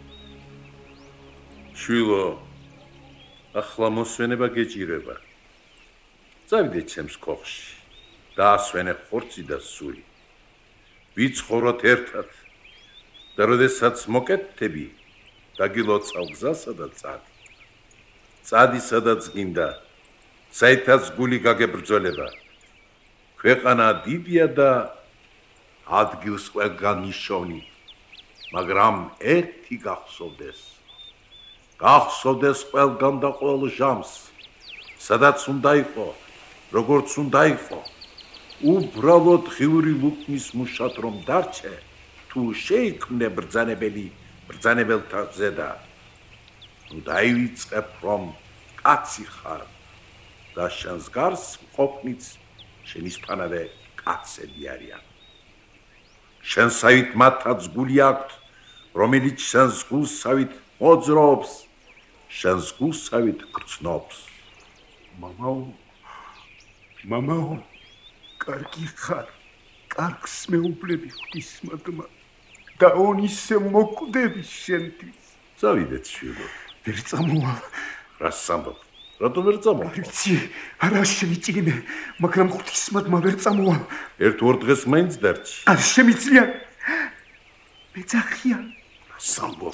შვილო, ახლა მოსვენება გეჭირება. წავიდე ჩემს ქოხში, დაასვენე ხორცი და სული. ვიცხოვროთ ერთად და როდესაც მოკეთები, დაგილოცავ გზასა და წადი. წადი სადაც გინდა, საითაც გული გაგებრძოლება. ქვეყანა დიდია და ადგილს ყველგან ნიშოვნი, მაგრამ ერთი გახსოვდეს. გახსოვდეს ყველგან და ყოველ ჟამს, სადაც უნდა იყო, როგორც უნდა იყო. უბრალოდ ღიური ლუქნის მუშად რომ დარჩე, თუ შეიქმნე ბრძანებელი ბრძანებელთა ზედა. ნუ დაივიწყებ რომ კაცი ხარ და შენს გარს მყოფნიც შენისთანავე კაცები არიან. შენსავით მათაც გული აქვთ, რომელიც შენს გულსავით მოძრაობს, შენს გულსავით გრძნობს. მამაო, მამაო, კარგი ხარ, კარგს მეუბნები ღვთისმადმა და ონისე მოკვდები შენთვის. წავიდეთ შვილო. ვერ წამოვალ. რას ამბობ? რატომ ვერ წამოვალ? ვიცი, არა შემიჭირინე, მაგრამ ღვთისმადმა ვერ წამოვალ. ერთ ორ დღეს მაინც დარჩი. არ შემიძლია. მეძახიან. რას ამბობ?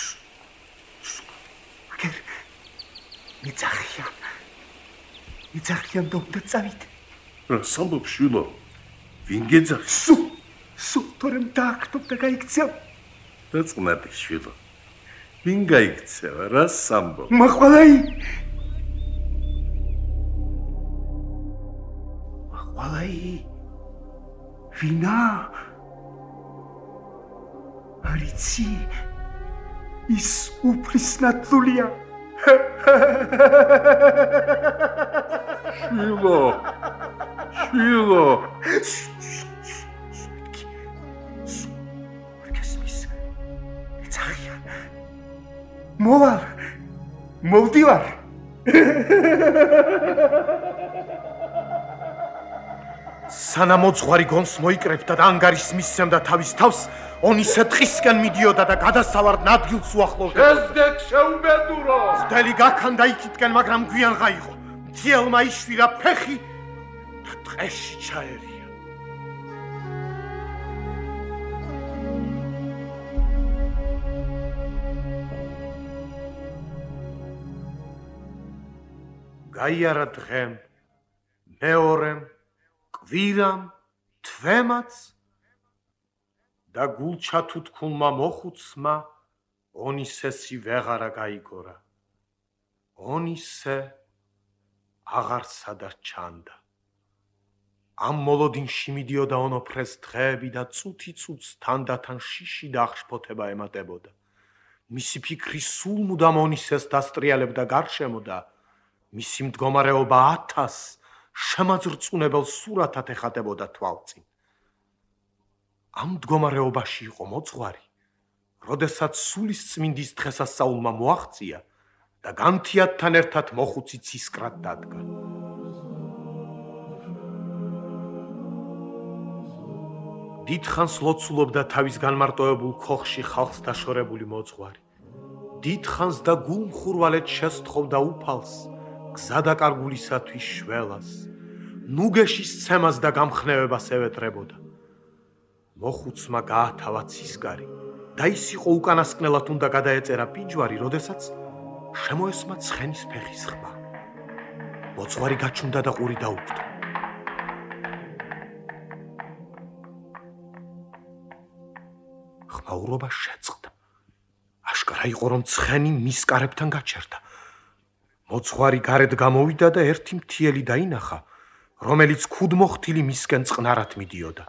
აგერ მეძახიან. მეძახიან და უნდა წავიდე. რას ამბობ შვილო? ვინ გეძახის? სუ, სუ, თორემ დააქტობ და გაიქცევ. დაწყნატი შვილო. ვინ გაიქცევა? რას ამბობ? მაყვალაი. მაყვალაი. ვინა? არიცი. ის უფლის ნათლულია. შვილო. შვილო. მოვალ, მოვდივარ. სანამ მოძღვარი გონს მოიკრებდა და ანგარის მისცემდა თავის თავს, ონისე ტყისკენ მიდიოდა და გადასავარდ ადგილს უახლოვდა. შეზდეთ შეუბედურო. ძდელი გაქანდა იქითკენ, მაგრამ გვიან ღაიღო. მთიელმა იშვილა ფეხი და ტყეში ჩაერია. გაიარა დღემ, მეორემ, კვირამ, თვემაც და გულჩათუთქულმა მოხუცმა ონისესი ვეღარა გაიგორა. ონისე აღარ სადაც ჩანდა. ამ მოლოდინში მიდიოდა ონოფრეს დღეები და წუთი წუთს თანდათან შიში და აღშფოთება ემატებოდა. მისი ფიქრი სულ მუდამ ონისეს დასტრიალებდა გარშემო და მისი მდგომარეობა ათას შემაძრწუნებელ სურათად ეხატებოდა თვალწინ. ამ მდგომარეობაში იყო მოძღვარი, როდესაც სულის წმინდის დღესასწაულმა მოაღწია და განთიადთან ერთად მოხუცი ცისკრად დადგა. დიდხანს ლოცულობდა თავის განმარტოებულ ქოხში ხალხს დაშორებული მოძღვარი. დიდხანს და გულმხურვალედ შესთხოვდა უფალს, გზადაკარგულისათვის შველას, ნუგეშის ცემას და გამხნევებას ევეტრებოდა. მოხუცმა გაათავა ცისკარი და ის იყო უკანასკნელად უნდა გადაეწერა პიჯვარი, როდესაც შემოესმა ცხენის ფეხის ხმა. მოძღვარი გაჩუნდა და ყური დაუბრდა. ხმაურობა შეწყდა. აშკარა იყო, რომ ცხენი მის კარებთან გაჩერდა. მოძღვარი გარეთ გამოვიდა და ერთი მთიელი დაინახა, რომელიც ქუდმოხთილი მისკენ წყნარად მიდიოდა.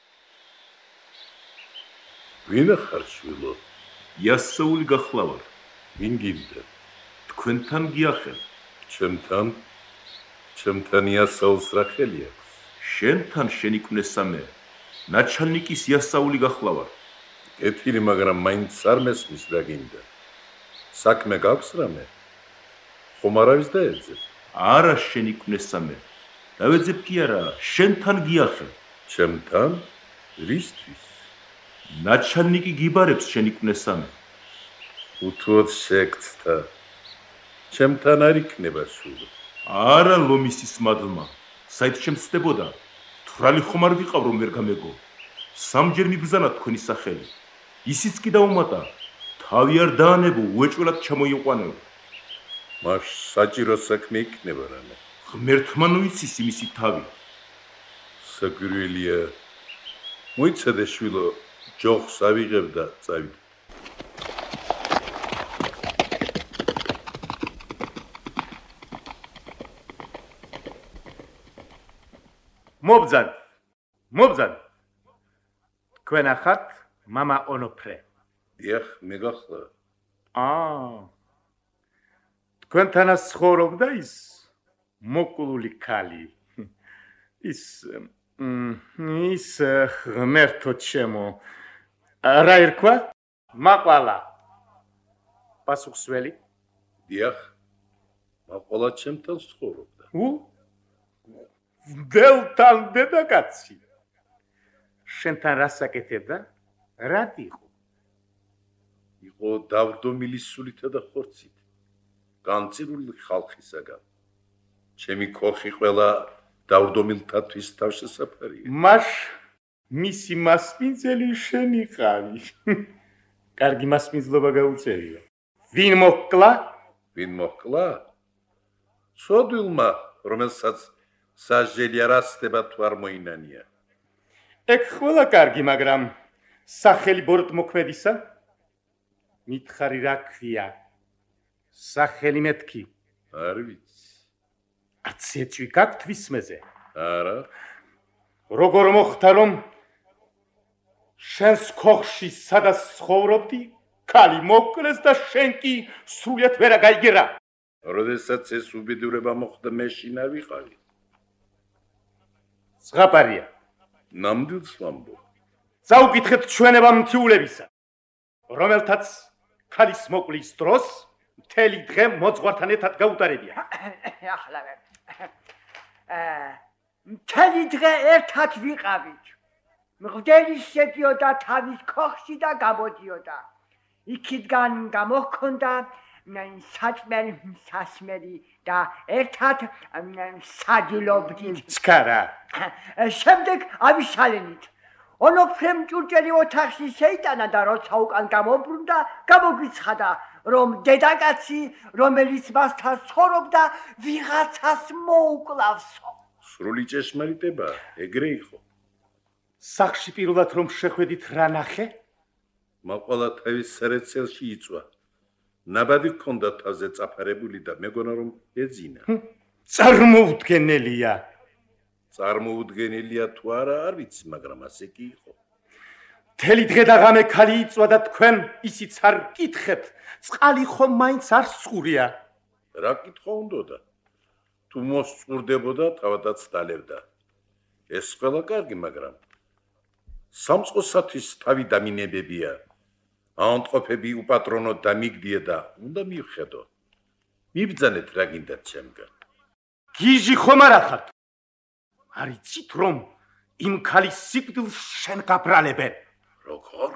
ვინა ხარ შვილო? იასაული გახლავარ. ვინ გინდა? თქვენთან გიახელ. ჩემთან? ჩემთან იასაულს რა ხელი აქვს? შენთან შენიკვნესამე. ნაჩალნიკის იასაული გახლავარ. ეთილი, მაგრამ მაინც არ მესმის რა გინდა. საქმე გაქვს რამე? ხომ არავის დაეძებ? არა შენი კვნესამე. დავეძებ კი არა, შენთან გიახე. ჩემთან? რისთვის? ნაჩვენიკი გიბარებს შენი კვნესამე. უთუოდ შეგცდა. ჩემთან არ იქნება სულ. არა ლომისის მადლმა. საით შემცდებოდა? თვრალი ხომ არ ვიყავ რომ ვერ გამეგო. სამჯერ მიბრძანა თქვენი სახელი. ისიც კი დაუმატა. თავი არ დაანებო, უეჭველად ჩამოიყვანო. მას საჭირო საქმე იქნება რამე. ღმერთმა ნუიცის იმისი თავი. საგვირველია. მოიცადე შვილო, ჯოხს ავიღებ და წავიდე. მობძან მობძან თქვენ ახართ მამა ონოფრე. დიახ, მე გახლა. აა თქვენთანაც ცხოვრობდა ის მოკლული ქალი. ის ის ღმერთო ჩემო. რა ერქვა? მაყვალა. პასუხსველი? დიახ, მაყვალა ჩემთან ცხოვრობდა. უ დელთან დედაკაცი. შენთან რა საკეთებდა? რად იყო? იყო დავდომილი სულითა და ხორცით. განწირული ხალხისაგან. ჩემი ქოხი ყველა დავდომილთათვის თავშესაფარია. მას მისი მასპინძელი შენიყავი. კარგი მასპინძლობა გაუწევია. ვინ მოკლა? ვინ მოკლა? ცოდვილმა, რომელსაც საჟელი არ ასდება თუ არ მოინანია. ეგ ყველა კარგი, მაგრამ სახელი ბოროტმოქმედისა? მითხარი რა ქვია? სახელი მეთქი. არ ვიცი. არც ეჭვი გაქვთ ვისმეზე? არა. როგორ მოხდა რომ შენს ქოხში სადაც ცხოვრობდი, ქალი მოკლეს და შენ კი სრულიად ვერა გაიგერა? როდესაც ეს უბედურება მოხდა, მე შინ არ ვიყავი. ზღაპარია. ნამდვილს ვამბობ. წაუკითხეთ ჩვენება მთიულებისა, რომელთაც ქალის მოკლის დროს მთელი დღე მოძღვართან ერთად გაუტარებია. ახლა მთელი დღე ერთად ვიყავით. მღვდელი შედიოდა თავის ქოხში და გამოდიოდა. იქიდან გამოჰქონდა საჭმელი სასმელი და ერთად სადილობდით. ცქარა. შემდეგ ავიშალენით. ონოფრემ ჭურჭელი ოთახში შეიტანა და როცა უკან გამობრუნდა, გამოგვიცხადა, რომ დედაკაცი, რომელიც მასთან ცხოვრობდა, ვიღაცას მოუკლავსო. სრული ჭეშმარიტება, ეგრე იყო. სახში პირველად რომ შეხვედით რა ნახე? მაყვალა თავის სარეცელში იწვა. ნაბადი ჰქონდა თავზე წაფარებული და მეგონა რომ ეძინა. წარმოუდგენელია. წარმოუდგენელია თუ არა, არ ვიცი, მაგრამ ასე კი იყო. მთელი დღე და ღამე ქალი იწვა და თქვენ ისიც არ გკითხეთ, წყალი ხომ მაინც არ სხურია. რა კითხვა უნდოდა? თუ მოსწურდებოდა, თავადაც დალევდა. ეს ყველა კარგი, მაგრამ სამწყოსათვის თავი დამინებებია. აუნტყოფები უპატრონო დამიგდია და უნდა მივხედო. მიბძანეთ რა გინდათ ჩემგან. გიჟი ხომ არ ახართ? არ იცით რომ იმ ქალის სიკვდილს შენ გაბრალებენ? როგორ?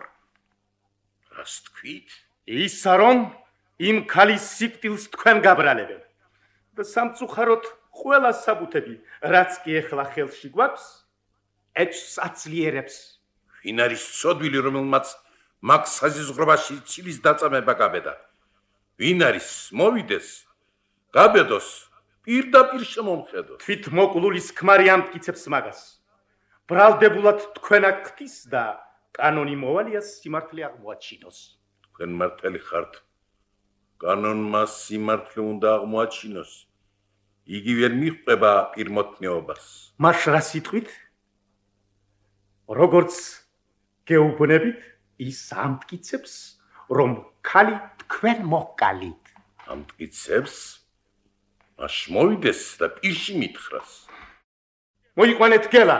რას თქვით? ისა რომ იმ ქალის სიკვდილს თქვენ გაბრალებენ. და სამწუხაროდ ყველა საბუთები, რაც კი ეხლა ხელში გვაქვს, ეჭვს აცლიერებს. ვინ არის ცოდვილი, რომელმაც მაგ საზიზღრობაში ცილის დაწამება გაბედა? ვინ არის? მოვიდეს. გაბედოს. პირდაპირ შემომხედო. თვით მოკლულის ქმარი ამტკიცებს მაგას. ბრალდებულად თქვენ აკთის და კანონი მოვალია სიმართლე აღმოაჩინოს. თქვენ მართალი ხართ. კანონმა სიმართლე უნდა აღმოაჩინოს. იგი ვერ მიხვდება პირმოთნეობას. მას რა სიტყვით? როგორც გეუბნებით, ის ამტკიცებს, რომ ქალი თქვენ მოკალით. ამტკიცებს? მას მოვიდეს და პირში მითხრას. მოიყვანეთ გელა.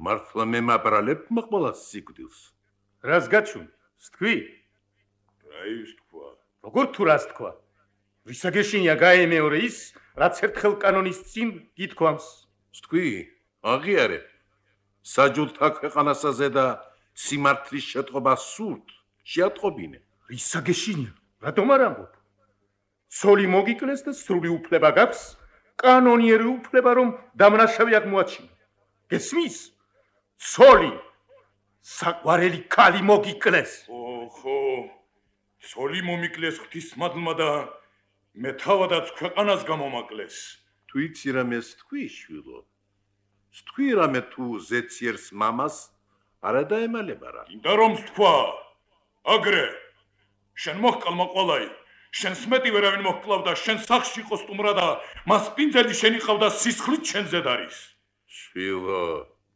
მართლა მე მაბრალებ მოყოლას სიკვდილს. რას გაჩვენ? თქვი? რა ის თქვა? როგორ თუ რას თქვა? ვისაგეშინია გაემეორე ის, რაც ერთხელ კანონის წინ გითქვამს. თქვი? აღიარებ. საჯულთა ქვეყანასაზე და სიმართლის შეტყობა სურთ, შეატყობინე. ვისაგეშინია? რატომ არ ამბობ? ცოლი მოგიკლეს და სრული უფლება გაქვს, კანონიერი უფლება რომ დამნაშავე აღმოაჩინო. გესმის? ცოლი საყვარელი ქალი მოგიკლეს. ოხო, ცოლი მომიკლეს ღვთისმადლმა და მე თავადაც ქვეყანას გამომაკლეს. თუ იცი რამეს თქვი, შვილო? თქვი რამე თუ ზეციერს მამას არა დაემალება რა. მინდა რომ თქვა, აგრე, შენ მოჰკალმა ყოლაი, შენს მეტი ვერავინ მოჰკლავდა, შენ სახში იყო სტუმრა და მას პინძელი შენი ყავდა სისხლით შენ ზედ არის. შვილო,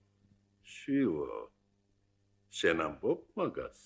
შვილო, შენ ამბობ მაგას?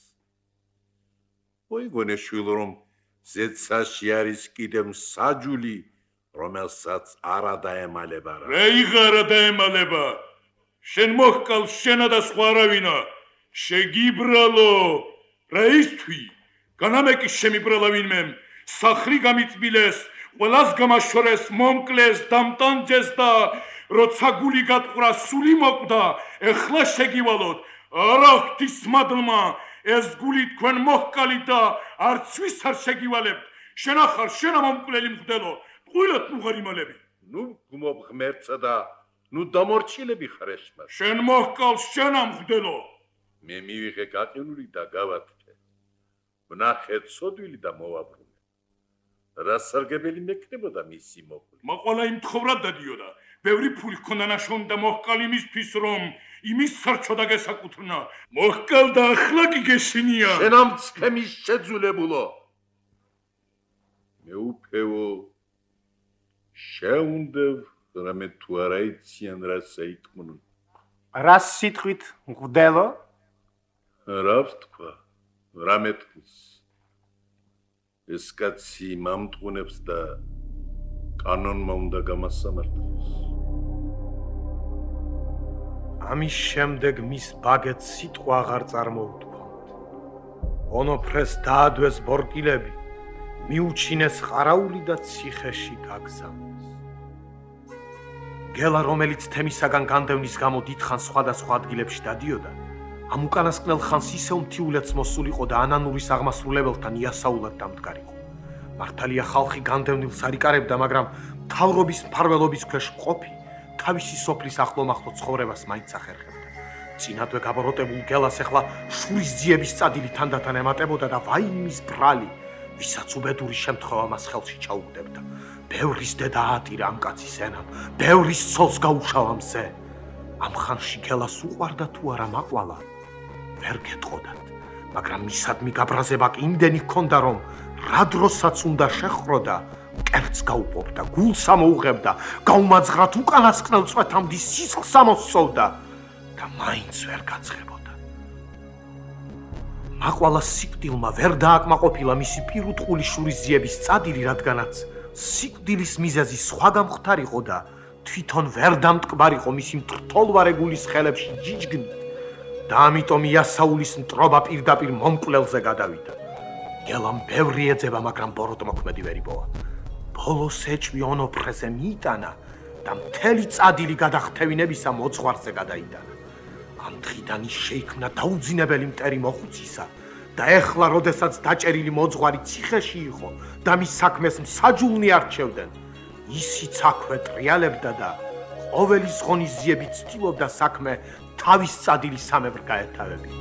მოიგონე შვილო, რომ ზეცაში არის კიდემ საჯული, რომელსაც არა დაემალება რა. რეიღა რა დაემალება? შენ მოჰკალ შენა და სხვა არავინა, შეგიბრალო, რა ისთვის? განამეკის შემიბრალა ვინმემ, სახლი გამიწბილეს, ყველას გამაშორეს, მომკლეს, დამტანჯეს და როცა გული გატყვრა, სული მოკვდა, ეხლა შეგივალოთ, არა ღვთისმადლმა, ეს გული თქვენ მოჰკალით და არცვის არ შეგივალებთ, შენ ახარ, შენა მომკვლელი მღვდელო, ტყუილად ნუღარიმალები. ნუ გმობ ღმერთსა და ნუ დამორჩილები ხარ ეშმას. შენ მოჰკალ შენა მღვდელო. მე მივიღე გაყინული და გავათქე. ვნახე ცოდვილი და მოვაბრუნე. რა სარგებელი მექნებოდა მისი მოკვლა? მაყვალა იმ თხოვრად დადიოდა. ბევრი ფული ჰქონდა ნაშოვნი და მოჰკალ იმისთვის, რომ იმის სარჩოდა გესაკუთრნა. მოჰკალ და ახლა კი გეშინია. შენ ამ ცფემის შეძულებულო. მე უფეო შეუნდევ რამე თუ არა იციან რა საიტყვნო. რა სიტყვით მღვდელო? რა ვთქვა? რამე თქვის? ეს კაცი მამტყუნებს და კანონმა უნდა გამასამართლოს. ამის შემდეგ მის ბაგეთს სიტყვა აღარ წარმოუდგომთ. ონოფრეს დაადვეს ბორკილები, მიუჩინეს ყარაული და ციხეში გაგზავნეს. გელა, რომელიც თემისაგან განდევნის გამო დიდხანს სხვადასხვა ადგილებში დადიოდა, ამ უკანასკნელ ხანს ისევ მთიულეთს მოსულიყო და ანანურის აღმასრულებელთან იასაულად დამდგარიყო. მართალია ხალხი განდევნილს არ იკარებდა, მაგრამ მთავრობის მფარველობის ქვეშ ყოფი თავისი სოფლის ახლომახლო ცხოვრებას მაინც ახერხებდა. წინადვე გაბოროტებულ გელას ახლა შურის ძიების წადილი თანდათან ემატებოდა და ვაიმის ბრალი, ვისაც უბედური შემთხვევა მას ხელში ჩაუგდებდა. ბევრის დედა აატირა ამ კაცის ენამ, ბევრის ცოლს გაუშავა მზე. ამ ხანში გელას უყვარდა თუ არა მაყვალა, ვერ გეტყოდათ, მაგრამ მისადმი გაბრაზება კი იმდენი ჰქონდა, რომ რა დროსაც უნდა შეხროდა, კერც გაუპობდა, გულს ამოუღებდა, გაუმაძღრად უკანასკნელ წვეთამდე სისხლს ამოსწოვდა და მაინც ვერ გაცხებოდა. მაყვალას სიკვდილმა ვერ დააკმაყოფილა მისი პირუტყული შურის ძიების წადილი, რადგანაც სიკვდილის მიზეზი სხვა გამختარიყო და თვითონ ვერ დამტკბარიყო მისი მტრთოლვარე გულის ხელებში ჯიჯგნით და ამიტომ იასაულის მტრობა პირდაპირ მომკვლელზე გადავიდა. გელამ ბევრი ეძება, მაგრამ ბოროტმოქმედი ვერ იპოვა. ბოლოს ეჭვი ონოფრეზე მიიტანა და მთელი წადილი გადახთევინებისა მოძღვარზე გადაიტანა. ამ დღიდან ის შეიქმნა დაუძინებელი მტერი მოხუცისა და ეხლა, როდესაც დაჭერილი მოძღვარი ციხეში იყო და მის საქმეს მსაჯულნი არჩევდნენ, ისიც აქვე ტრიალებდა და ყოველი ღონისძიებით ცდილობდა საქმე თავის წადილის სამებრ გაეთავებინა.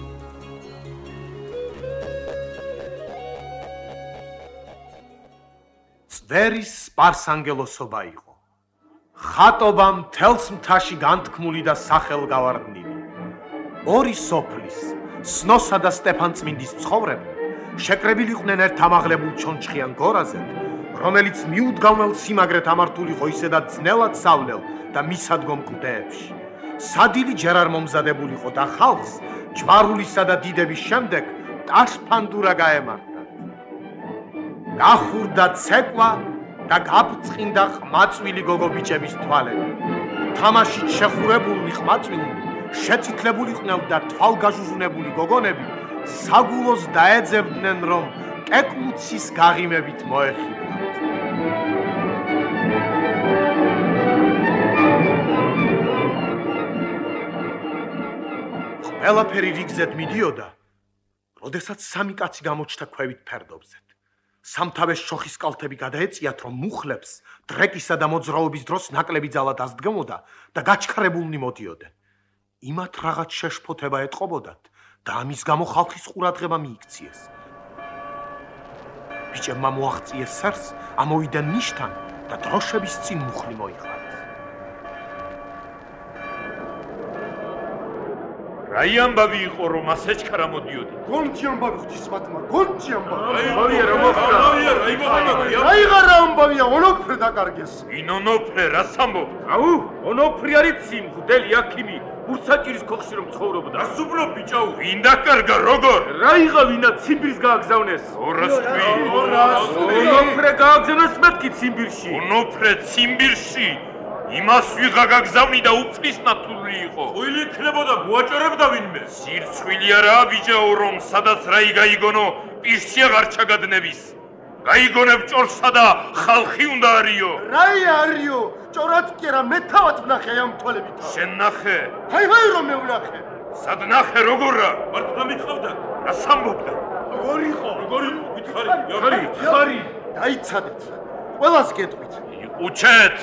წვერის სპარსანგელოსობა იყო. ხატობა მთელს მთაში განთქმული და სახელგავარდნილი. ორი სოფლის, სნოსა და სტეფანწმინდის ცხოვრები შეკრებილიყვნენ ერთ ამაღლებულ ჩონჩხიან გორაზე, რომელიც მიუდგამელ სიმაგრეთ ამართულიყო ისედაც ძნელად სავლელ და მისადგომ კლდეებში. სადილი ჯერ არ მომზადებულიყო და ხალხს ჯვარულისა და დიდების შემდეგ ტაშფანდურა გაემართა. გახურდა ცეკვა და გაბწყინდა ყმაწვილი გოგობიჭების თვალები. თამაშით შეხურებულნი ყმაწვილნი შეწითლებულიყვნენ და თვალგაჟუჟუნებული გოგონები საგულოს დაეძებდნენ, რომ კეკლუცის გაღიმებით მოეხიბლათ. ყველაფერი რიგზედ მიდიოდა, როდესაც სამი კაცი გამოჩნდა ქვევით ფერდობზეთ. სამთავეს შოხის კალთები გადაეწიათ, რომ მუხლებს დრეკისა და მოძრაობის დროს ნაკლები ძალა დასდგმოდა და გაჩქარებულნი მოდიოდნენ. იმათ რაღაც შეშფოთება ეტყობოდათ და ამის გამო ხალხის ყურადღება მიიქციეს. ბიჭებმა მოაღწიეს სარს, ამოვიდნენ ნიშთან და დროშების წინ მუხლი მოიხარეს. რაი ამბავი იყო, რომ ასეჩქარა მოდიოდი? გონჩი ამბავი ღვთისმათმა, გონჩი ამბავი. ამბავია რა მოხდა? ამბავია რა იმოხდა? რაიღარა ამბავია, ონოფრე დაკარგეს. ვინ ონოფრე, რას ამბობ? აუ, ონოფრე არის ციმ, გუდელი აქიმი, ურსაჭირის ქოხში რომ ცხოვრობდა. რას უბრალ ბიჭაო? ვინ დაკარგა, როგორ? რაიღა ვინა ციმბირს გააგზავნეს? ორას თქვი. ონოფრე გააგზავნეს მეთქი ციმბირში. ონოფრე ციმბირში? იმას ვიღა გაგზავნი და უფლის ნათლული იყო. ყვილი იქნებოდა, გვაჭერებდა ვინმე. სირცხვილი არაა ბიჭაო, რომ სადაც რაი გაიგონო, პირში აღარ ჩაგადნების. გაიგონებ ჭორსა და ხალხი უნდა არიო. რაი არიო? ჭორაც კი არა, მე თავად ვნახე ამ თვალებით. შენ ნახე? ჰაი ჰაი რომ მე ვნახე. სად ნახე, როგორა? მართლა მითხავდა? რას ამბობდა? როგორ იყო? როგორ იყო? გითხარი, ხარი, ხარი. დაიცადეთ. ყველას გეტყვით. იყუჩეთ.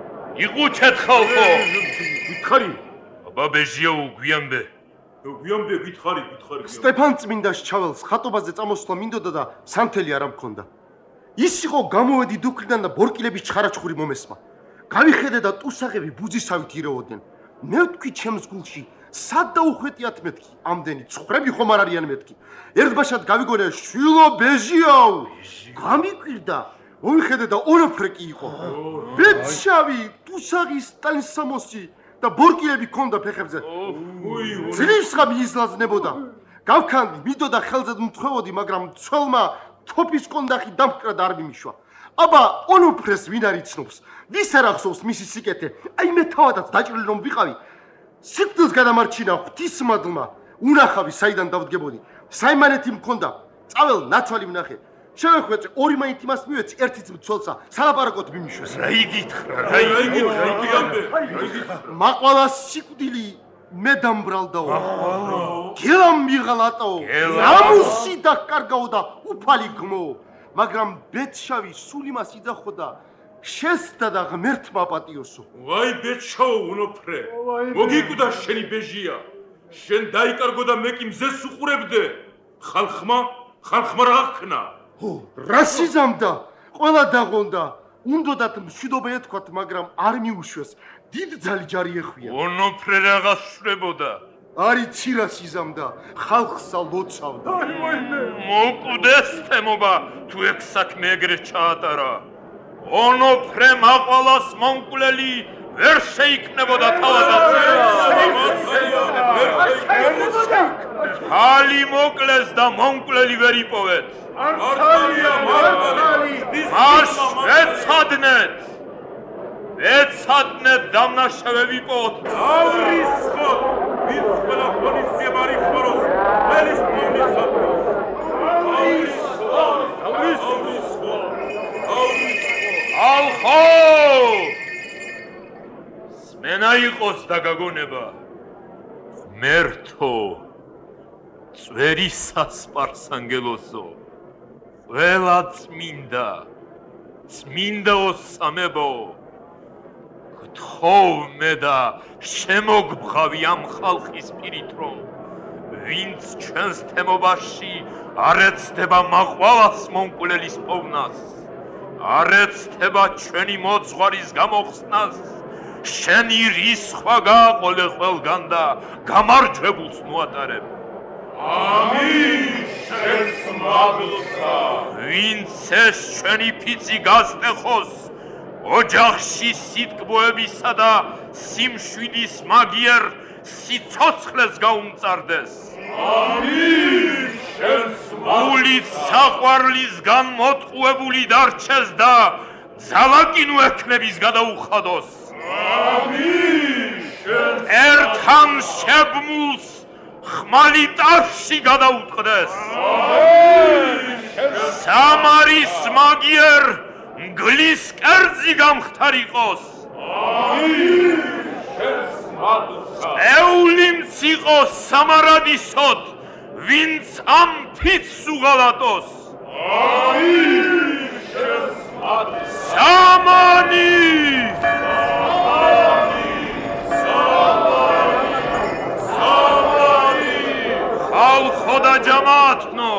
იყუჩეთ ხალხო. გითხარი. აბა ბეჟიო გვიანბე. გვიანბე გითხარი, გითხარი. სტეფან წმინდას ჩაველს ხატობაზე წამოსვლა მინდოდა და სანთელი არ ამქონდა. ის იყო გამოვედი დუქრიდან და ბორკილების ჩხარაჩხური მომესმა. გავიხედე და ტუსაღები ბუძისავით ირეოდნენ. მე ვთქვი ჩემს გულში, სად დაუხვეტიათ მეთქი, ამდენი ცხრები ხომ არ არიან მეთქი. ერთბაშად გავიგონე, შვილო ბეჟიაო. გამიკვირდა. მოვიხედე და ონოფრე კი იყო. ბეჭავი, ტუსაღი სტანსამოსი და ბორკილები ქონდა ფეხებზე. ძლივსხამი იზლაზნებოდა. გავქანდი, მიდოდა ხელზე მთხოვოდი, მაგრამ ცოლმა თოფის კონდახი დამკრა და არ მიმიშვა. აბა, ონოფრეს ვინ არ იცნობს? ვის არ ახსოვს მისი სიკეთე? აი მე თავადაც დაჭრილი რომ ვიყავი. სიკვდილს გადამარჩინა ღვთისმადლმა. უნახავი საიდან დავდგებოდი. საიმანეთი მქონდა. წაվել ნაცვალი ვნახე. შევეხვეწე ორი მაინც იმას მივეცი, ერთიც მცველსა, სალაპარაკოდ მიმიშვეს. რა იგითხრა, რა იგითხრა, რა იგითხრა. მაყვალა სიკვდილი მე დამბრალდაო. გელამ მიღალატაო. ამუსი დაკარგაო და უფალი გმო. მაგრამ ბეჭავი სულ იმას იძახო და შესდა და ღმერთმა პატიოსო. ვაი ბეჭაო უნოფრე. მოგიკვდა შენი ბეჟია. შენ დაიკარგო და მე კი მზეს უყურებდე. ხალხმა, ხალხმა რა ხნა? რა სიზამდა? ყველა დაღონდა. უნდოდათ მშვიდობა ეთქვათ, მაგრამ არ მიუშვეს. დიდ ძალი ჯარი ეხვია. ონოფრე რაღაც შრებოდა. არის ცირა სიზამდა, ხალხსა ლოცავდა. მოკვდეს თემობა, თუ ეგ საქმე ეგრე ჩაატარა. ონოფრე მაყვალას მომკვლელი ვერ შეიქნებოდა თავადაც. ხალი მოკლეს და მომკვლელი ვერ იპოვეთ. მართალია, მართალი. მას ეცადნეთ. ეცადნეთ დამნაშავე ვიპოვოთ. ავრისხოთ, ვინც ყველა პოლიცია მარიხმაროს, ყველის პოლიცია. ავრისხოთ, ავრისხოთ, ავრისხოთ. ალხო! სმენა იყოს და გაგონება. ღმერთო, წვერი სასპარსანგელოსო, ყველა წმინდა, წმინდაო სამებო, გთხოვ მე და შემოგბღავი ამ ხალხის პირით, რომ ვინც ჩვენს თემობაში არ ეცდება მაყვალას მომკვლელის პოვნას, არ ეცდება ჩვენი მოძღვარის გამოხსნას, შენი რისხვა გააყოლე ყველგან და გამარჯვებულს მოატარებ. ამინ შენს მადლსა. ვინც ეს ჩვენი ფიცი გასტეხოს, ოჯახში სიტკბოებისა და სიმშვიდის მაგიერ სიცოცხლეს გაუმწარდეს. ამინ შენს გულით საყვარლისგან მოტყუებული დარჩეს და ძალაკინო ექნების გადაუხადოს. ამინ ერთან შებმულს ხმალი ტარში გადაუტყდეს. სამარის მაგიერ მგლის კერძი გამხდარიყოს. ეულიმც იყოს სამარადისოდ, ვინც ამ ფიცს უღალატოს. სამანი! ხალხო და ჯამათნო!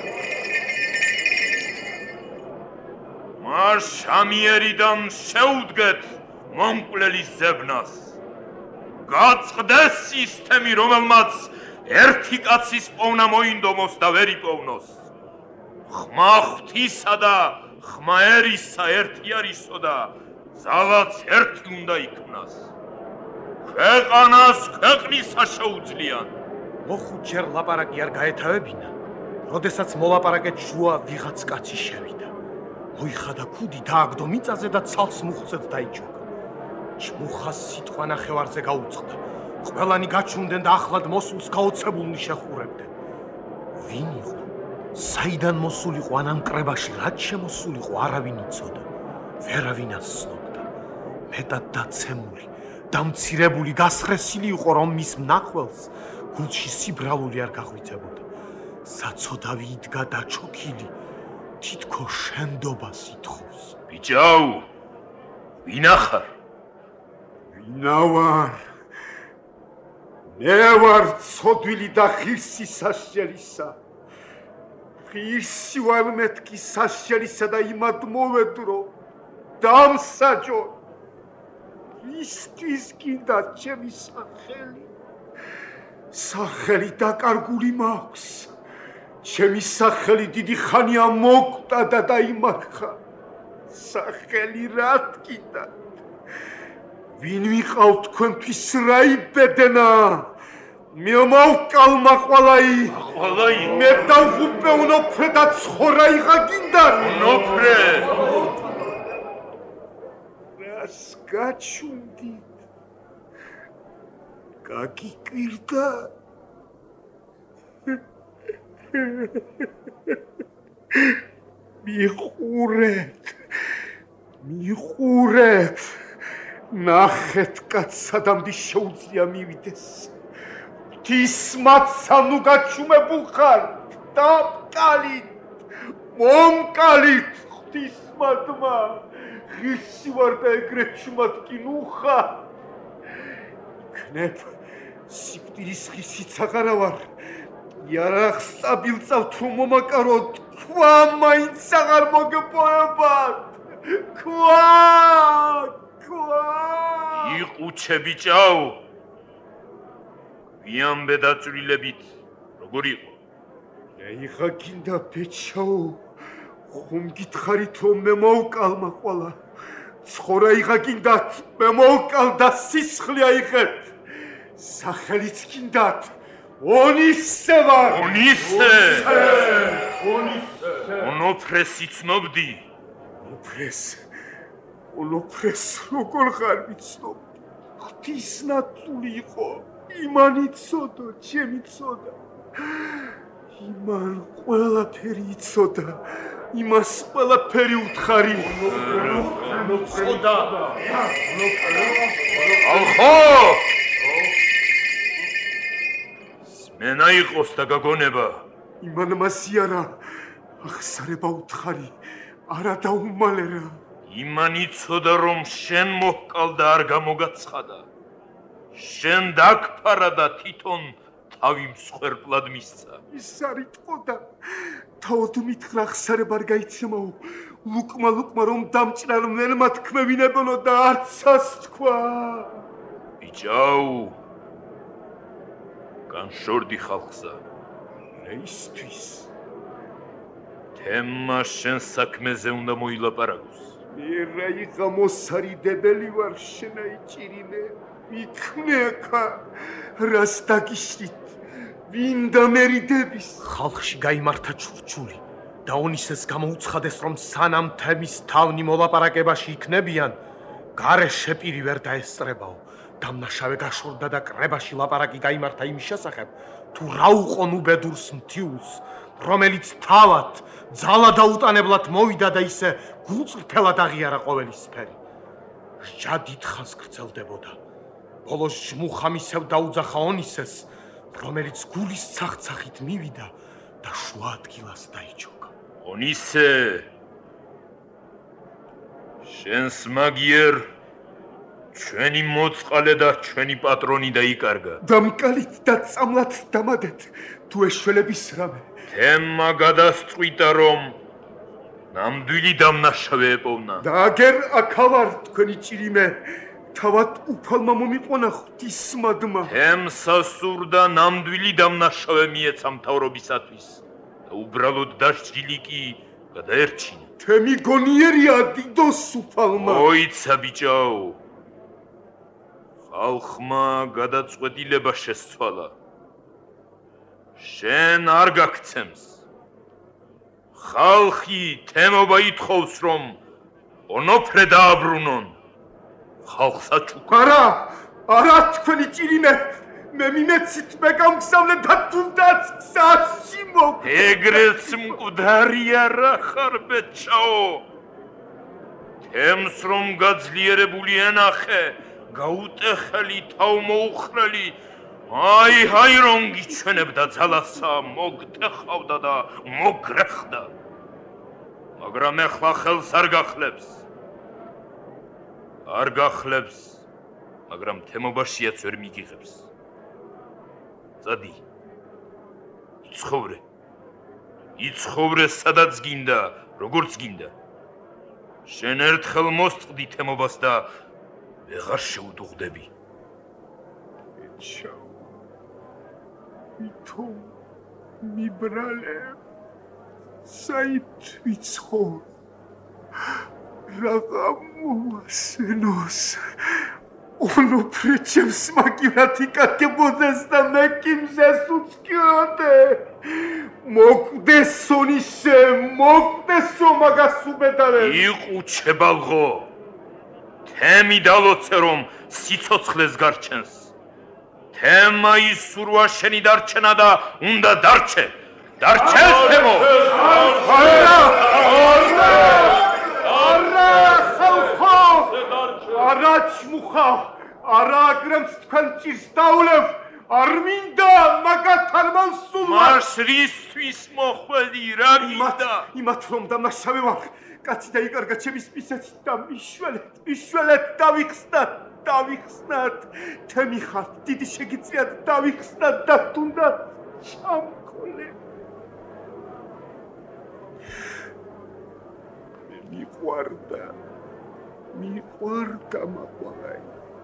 მარ შამიერიდან შეუდგეთ მომკვლელის ზებნას. გაწყდეს სისტემი, რომელმაც ერთი კაცის პოვნა მოინდომოს და ვერ იპოვნოს. ხმა ღვთისა და ხმა ერისა ერთი არისო და ძალაც ერთი უნდა იქმნას. ქვეყანას ქვეყნისა შეუძლიან. მოხუჩერ ლაპარაკი არ გაეთავებინა, როდესაც მოლაპარაკეთ შუა ვიღაც კაცი შევიდა. მოიხადა ქუდი დააგდო მიწაზე და ცალს მუხცეთ დაიჩოქა. ჩმუხას სიტყვა ნახევარზე გაუწყდა. ყველანი გაჩუნდნენ და ახლად მოსულს გაოცებულნი შეხურებდნენ. ვინ იყო? საიდან მოსულიყო ან ამ კრებაში რაც შემოსულიყო არავინ იცოდა. ვერავინაც ცნობდა. მეტად დაცემული, დამცირებული, გასხრესილი იყო, რომ მის მნახველს გულში სიბრალული არ გაღვიძებოდა. საცოდავი იდგა დაჩოქილი, თითქოს შენდობას ითხოვს. ბიჭაო, ვინა ხარ? ვინა ვარ? მე ვარ ცოდვილი და ღირსი სასჯელისა. ღირსი ვარ მეთქი სასჯელისა და იმად მოვედრო დამსაჯო. ისთვის გინდა ჩემი სახელი? სახელი დაკარგული მაქვს. ჩემი სახელი დიდი ხანია მოკვდა და დაიმარხა. სახელი რად გინდა? ვინ ვიყავ თქვენთვის რა იბედენა? მე მოვკალმა ყვალაი. ყვალაი? მე დავღუპე უნოფრე და ცხოვრა იღა გინდა. უნოფრე? რას გაჩუნდით? გაგიკვირდა? მიხურეთ, მიხურეთ. ნახეთ კაცადამდი შეუძლია მივიდეს. ღვთისმაცან უგაჩუმებულ ხარ, დაბკალით, მომკალით ღვთისმადმა. ღირსი ვარ და ეგრეთ შუმად კი ნუხა. იქნებ სიკვდილის ღირსიც აღარა ვარ. იარაღს წაბილწავთ რომ მომაკაროთ, თქვა მაინც აღარ მოგეპოვებათ. ქვა! იყუჩე ბიჭაო, ვიან ბედაწვრილებით როგორ იყო? ეხა გინდა ბიჭაო, ხომ გითხარით რომ მე მოვკალმა ყვალა. ცხოვრა იღა გინდათ, მე მოვკალ და სისხლი აიღეთ. სახელიც გინდათ, ონისე ვარ. ონისე? ონისე. უნოფრეს იცნობდი? უნოფრეს? უნოფრეს როგორ ხარ ვიცნობ? ღვთისნათლული იყო. იმან იცოდა, ჩემი იცოდა. იმან ყველაფერი იცოდა. იმას ყველაფერი უთხარი. იცოდა. ახო! სმენა იყოს და გაგონება. იმან მასიარა ახსარება უთხარი. არა დაუმალერა. იმან იცოდა რომ შენ მოჰკალ და არ გამოგაცხადა. შენ დაგფარა და თვითონ თავი მსხვერპლად მისცა. ის არ იტყოდა. თავად მითხრა ახსარება არ გაიცემაო. ლუკმა ლუკმა რომ დამჭრალმელმა თქმევინებელო და არცას თქვა. ბიჭაო, განშორდი ხალხსა. რეისთვის? თემა შენ საქმეზე უნდა მოილაპარაკოს. მე რაიღა მოსარიდებელი ვარ შენაიჭირინე. იქნეკა რას დაგიშლით? ვინ დამერიდების? ხალხში გაიმართა ჩურჩული და ონისეს გამოუცხადეს რომ სანამ თემის თავნი მოლაპარაკებაში იქნებიან, გარეშე პირი ვერ დაესწრებაო დამნაშავე გაშორდა და კრებაში ლაპარაკი გაიმართა იმის შესახებ, თუ რა უყონ უბედურს მთიულს, რომელიც თავად ძალა დაუტანებლად მოვიდა და ისე გულწრფელად აღიარა ყოველისფერი. ჟჯა დიდხანს გრძელდებოდა. ბოლოს ჟმუხა მისევ დაუძახა ონისეს, რომელიც გულის ცახცახით მივიდა და შუა ადგილას დაიჩოქა. ონისე, შენს მაგიერ ჩვენი მოწყალე და ჩვენი პატრონი დაიკარგა. დამკალით და წამლად დამადეთ, თუ ეშველების რამე. თემა გადასწყვიტა, რომ ნამდვილი დამნაშავე ეპოვნა. და აგერ აქავარ თქვენი ჭირიმე, თავად უფალმა მომიყვანა ღვთისმადმა. თემს ასურდა ნამდვილი დამნაშავე მიეცა მთავრობისათვის და უბრალოდ დასჯილი კი გადაერჩინა. თემი გონიერია დიდოს უფალმა. მოიცა ბიჭაო, ხალხმა გადაწყვეტილება შესცვალა. შენ არ გაქცემს. ხალხი თემობა ითხოვს, რომ ონოფრე დააბრუნონ. ხალხსა ჩუქა. არა, არა თქვენი ჭირიმე, მე მიმეცით მე გამგზავნე და თუნდაც გზაში მოგ. ეგრეც მკვდარია რა ხარ ბეჭაო. თემს რომ გაძლიერებული ენახე, გაუტეხელი თავმოუხრელი, აი აი რომ გიჩვენებდა ძალასა, მოგტეხავდა და მოგრეხდა. მაგრამ ეხლა ხელს არ გახლებს. არ გახლებს, მაგრამ თემობაშიაც ვერ მიგიღებს. წადი. იცხოვრე. იცხოვრე სადაც გინდა, როგორც გინდა. შენ ერთხელ მოსწყდი თემობას და ვეღარ შეუდუღდები. ეჩა. ვითო მიბრალე. საით ვიცხოვ. რაღა მომასენოს. ონოფრე ჩემს მაგივრად იკარგებოდეს და მე კიმზეს უცქიოდე. მოკდეს ონისე, მოკდესო მაგას უბედარე. იყუჩე ბალღო. თემი დალოცე რომ სიცოცხლეს გარჩენს. თემა ის სურვა შენი დარჩენა და უნდა დარჩე. დარჩეს თემო. არა! არა! არა ხალხო! არა ჩმუხა! არა აგრემს თქვენ ჭირს დაულევ! არ მინდა მაგათ არ მოვსულმა! მას რისთვის მოხვედი რა გინდა? იმათ რომ დამნაშავე ვარ. კაცი დაიკარგა ჩემი სპისით და მიშველეთ, მიშველეთ დავიხსნათ, დავიხსნათ. თემი ხარ, დიდი შეგიძლიათ დავიხსნათ და თუნდაც ჩამქოლე. მიყვარდა, მიყვარდა მაყვალაი.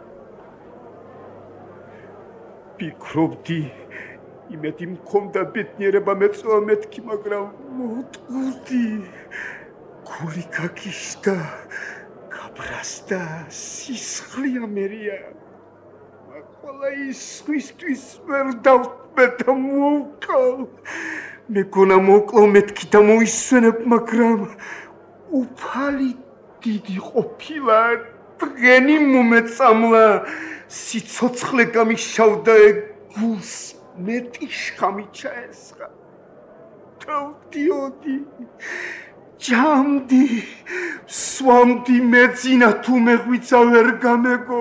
ფიქრობდი, იმედი მქონდა ბედნიერება მეწვა მეთქი, მაგრამ მოტყუდი. გული გაგიშდა, გაბრასდა, სისხლი ამერია. მაყვალაი სხვისთვის ვერ დავტბე და მოვკავ. მეგონა მოკლავ მეთქი და მოისვენებ, მაგრამ უფალი დიდი ყოფილა, დღენი მომეწამლა, სიცოცხლე გამიშავდა გულს, მეტი შხამი ჩაესხა. დავდიოდი, ჯამდი, სვამდი მეძინა თუ მეღვიცა ვერ გამეგო.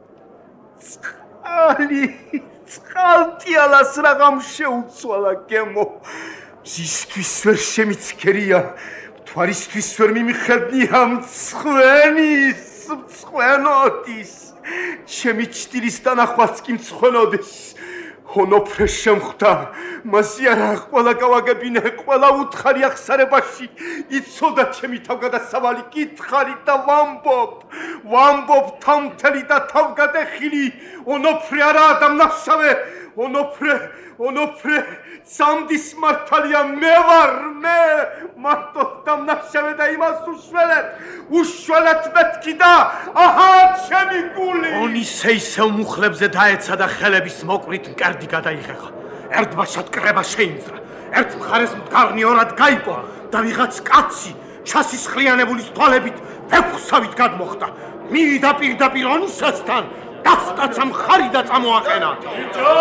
წყალი, წყალტიალას რაღაცამ შეუცვალა გემო. მზისთვის ვერ შემიცქერია. თვარისთვის ვერ მიმხედნია მცხვენის, მცხვენოდის. ჩემი ჭდილის დანახვაც კი მცხვენოდეს. ონოფრე შემხვდა, მასი არა ყველა გავაგებინე, ყველა უთხარი ახსარებაში. იცოდა ჩემი თავგადასავალი, კითხარი და ვამბობ. ვამბობ თავმთელი და თავგადეხილი. ონოფრე არაა დამნაშავე. ონოფრე, ონოფრე, სამდის მართალია მე ვარ, მე. მარტო დამნაშავე და იმას უშველეთ, უშველეთ მეთქი და აჰა ჩემი გული. ონისე ისევ მუხლებზე დაეცა და ხელების მოკვრით მკერდი გადაიღეხა. ერთბაშად კრება შეიმძრა. ერთ მხარეს მდგარნი ორად გაიყო და ვიღაც კაცი ჩასისხლიანებულის თვალებით ვეფხსავით გადმოხდა. მივიდა პირდაპირ ონისესთან გასტაცა მხარი და წამოაყენა. ბიჭო!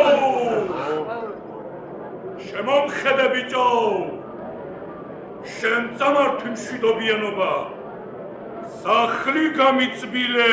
შემომხედე ბიჭო! შენ წამართვი მშვიდობიანობა. სახლი გამიწბილე.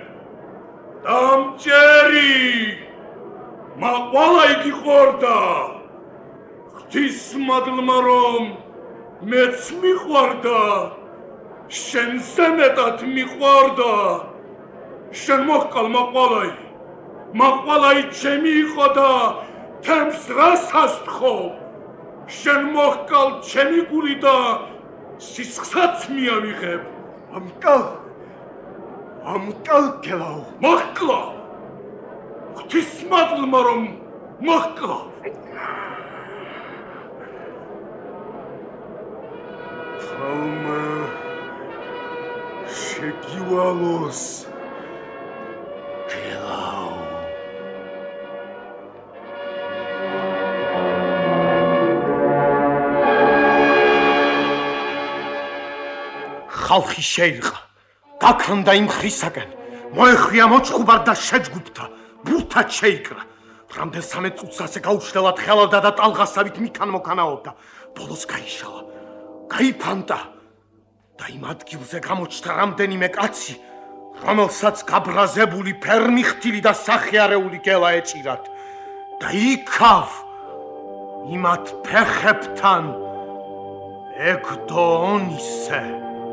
დამჭერი. მაყვალა იგი ხორდა. ღვთის მადლმა რომ მეც მიყვარდა. შენზე მეტად მიყვარდა. შენ მოჰყალ მაყვალაი. მაყვალაი ჩემი იყო და თემს რას ასთხო. შენ მოჰყალ ჩემი გული და სისხლსაც მიავიღებ. ამკალ ამკალ გელაო მოჰყლა. ღვთის მადლმა რომ მოჰყლა. ხალმა შეგივალოს გელაო. ხალხი შეირყა, გაქრნდა იმ ხრისაკენ, მოეხვია მოჭხუბარ და შეჯგუფთა, ბურთად შეიკრა. რამდენ სამე წუთს ასე გაუჩნდელად ხელავდა და ტალღასავით მიქან მოქანაობდა. ბოლოს გაიშალა, გაიფანტა და იმ ადგილზე გამოჩნდა რამდენიმე კაცი, რომელსაც გაბრაზებული ფერმიხთილი და სახეარეული გელა ეჭირათ. და იქავ იმათ ფეხებთან ეკდო ონისე.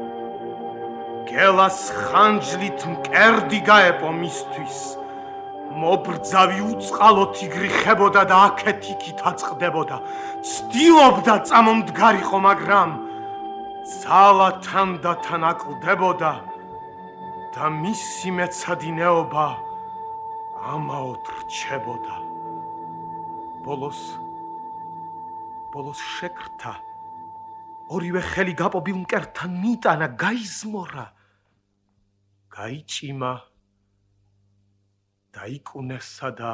გელას ხანჯლით მკერდი გაეპო მისთვის. მობრძავი უწყალო თიგრი ხებოდა და აქეთ-იქით აწყდებოდა. ცდილობდა წამომდგარიყო, მაგრამ ძალა თანდათან აკლდებოდა და მისი მეცადინეობა ამაოდ რჩებოდა. ბოლოს ბოლოს შეკრთა. ორივე ხელი გაპობილ მკერდთან მიტანა, გაიზმორა. გაიჭიმა, დაიკუნესა და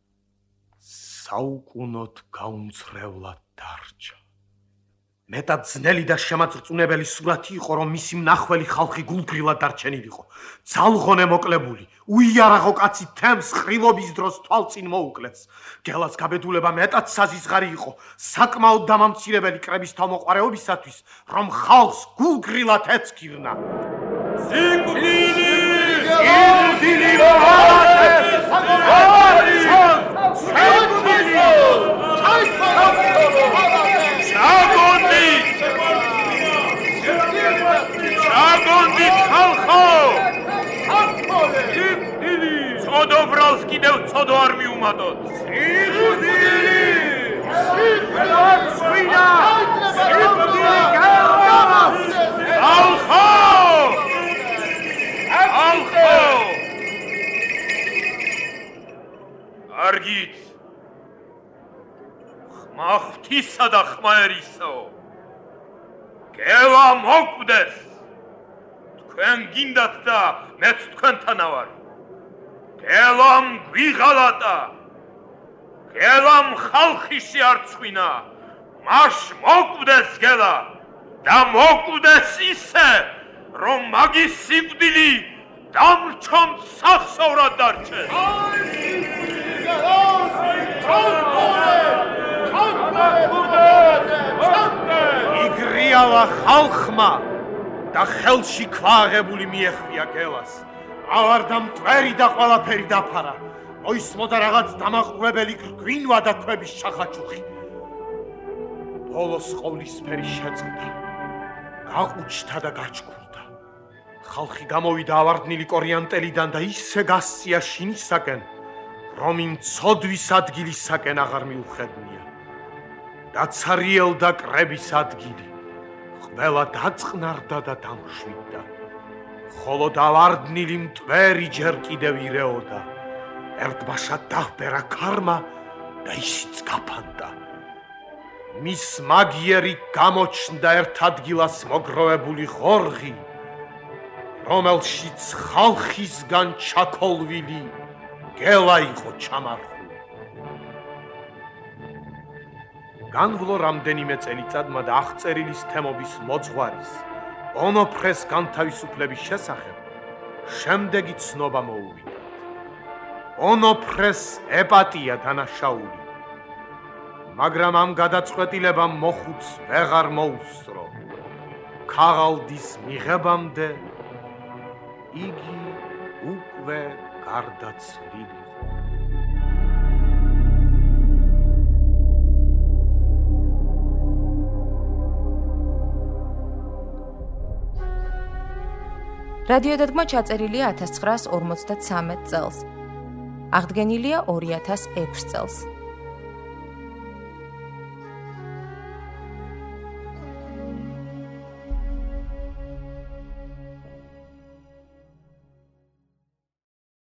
საუკუნოდ გაუმცრებლად დარჩა. მეტად ძნელი და შემაწრწუნებელი სურათი იყო, რომ მისი მნახველი ხალხი გულგრილად დარჩენილიყო. ძალღონე მოკლებული, უიარაღო კაცი თემს ხრილობის დროს თვალწინ მოუკლეს. გელას გაბედულება მეტად საზიზღარი იყო, საკმაოდ დამამცირებელი კრების თავმოყარეობისათვის, რომ ხალხს გულგრილად ეცქირნა. სიკვდილი! სიკვდილი მოჰყავდეს! ჩაგონდი! ჩაგონდი ხალხო! სიკვდილი! წოდობრალს კიდევ წოდო არ მიუმატოთ. სიკვდილი! სიკვდილი! სიკვდილი გაუღალოს! ხალხო! ხალხო! არგით! ხმა ღვთისა და ხმა ერისო! გელა მოკვდეს! თქვენ გინდათ და მეც თქვენთანა ვარ. გელამ გვიღალატა! გელამ ხალხი შეარცხვინა! მაშ მოკვდეს გელა! და მოკვდეს ისე, რომ მაგის სიკვდილი დამრჩონ სახსოვრად დარჩეს. იგრიალა ხალხმა და ხელში ქვაღებული მიეხვია გელას. ავარდა მტვერი და ყველაფერი დაფარა. მოისმოდა რაღაც დამაყურებელი გვინვა და ქვების ჩახაჩუხი. ბოლოს ყოვლისფერი შეწყდა. გაყუჩდა და გაჩქურდა. ხალხი გამოვიდა ავარდნილი კორიანტელიდან და ისე გასწია შინისაკენ, რომ იმ ცოდვის ადგილისაკენ აღარ მიუხედნია. დაცარიელდა კრების ადგილი. ყველა დაწყნარდა და დამშვიდდა. ხოლო დავარდნილი მტვერი ჯერ კიდევ ირეოდა. ერთბაშად დაჰბერა ქარმა და ისიც გაფანტა. მის მაგიერი გამოჩნდა ერთ ადგილას მოგროვებული ღორღი, რომელშიც ხალხისგან ჩაქოლვილი გელა იყო ჩამარხული. განვლო რამდენიმე წელიწადმა და აღწერილის თემობის მოძღვარის ონოფრეს განთავისუფლების შესახებ შემდეგი ცნობა მოუვიდა. ონოფრეს ეპატია დანაშაული, მაგრამ ამ გადაწყვეტილებამ მოხუც ვეღარ მოუსწრო. ქაღალდის მიღებამდე იგი უკვე გარდაცვლილი. რადიოდადგმა ჩაწერილია ათას ცხრაას ორმოცდათსამეტ წელს. აღდგენილია ორი ათას ექვსი წელს.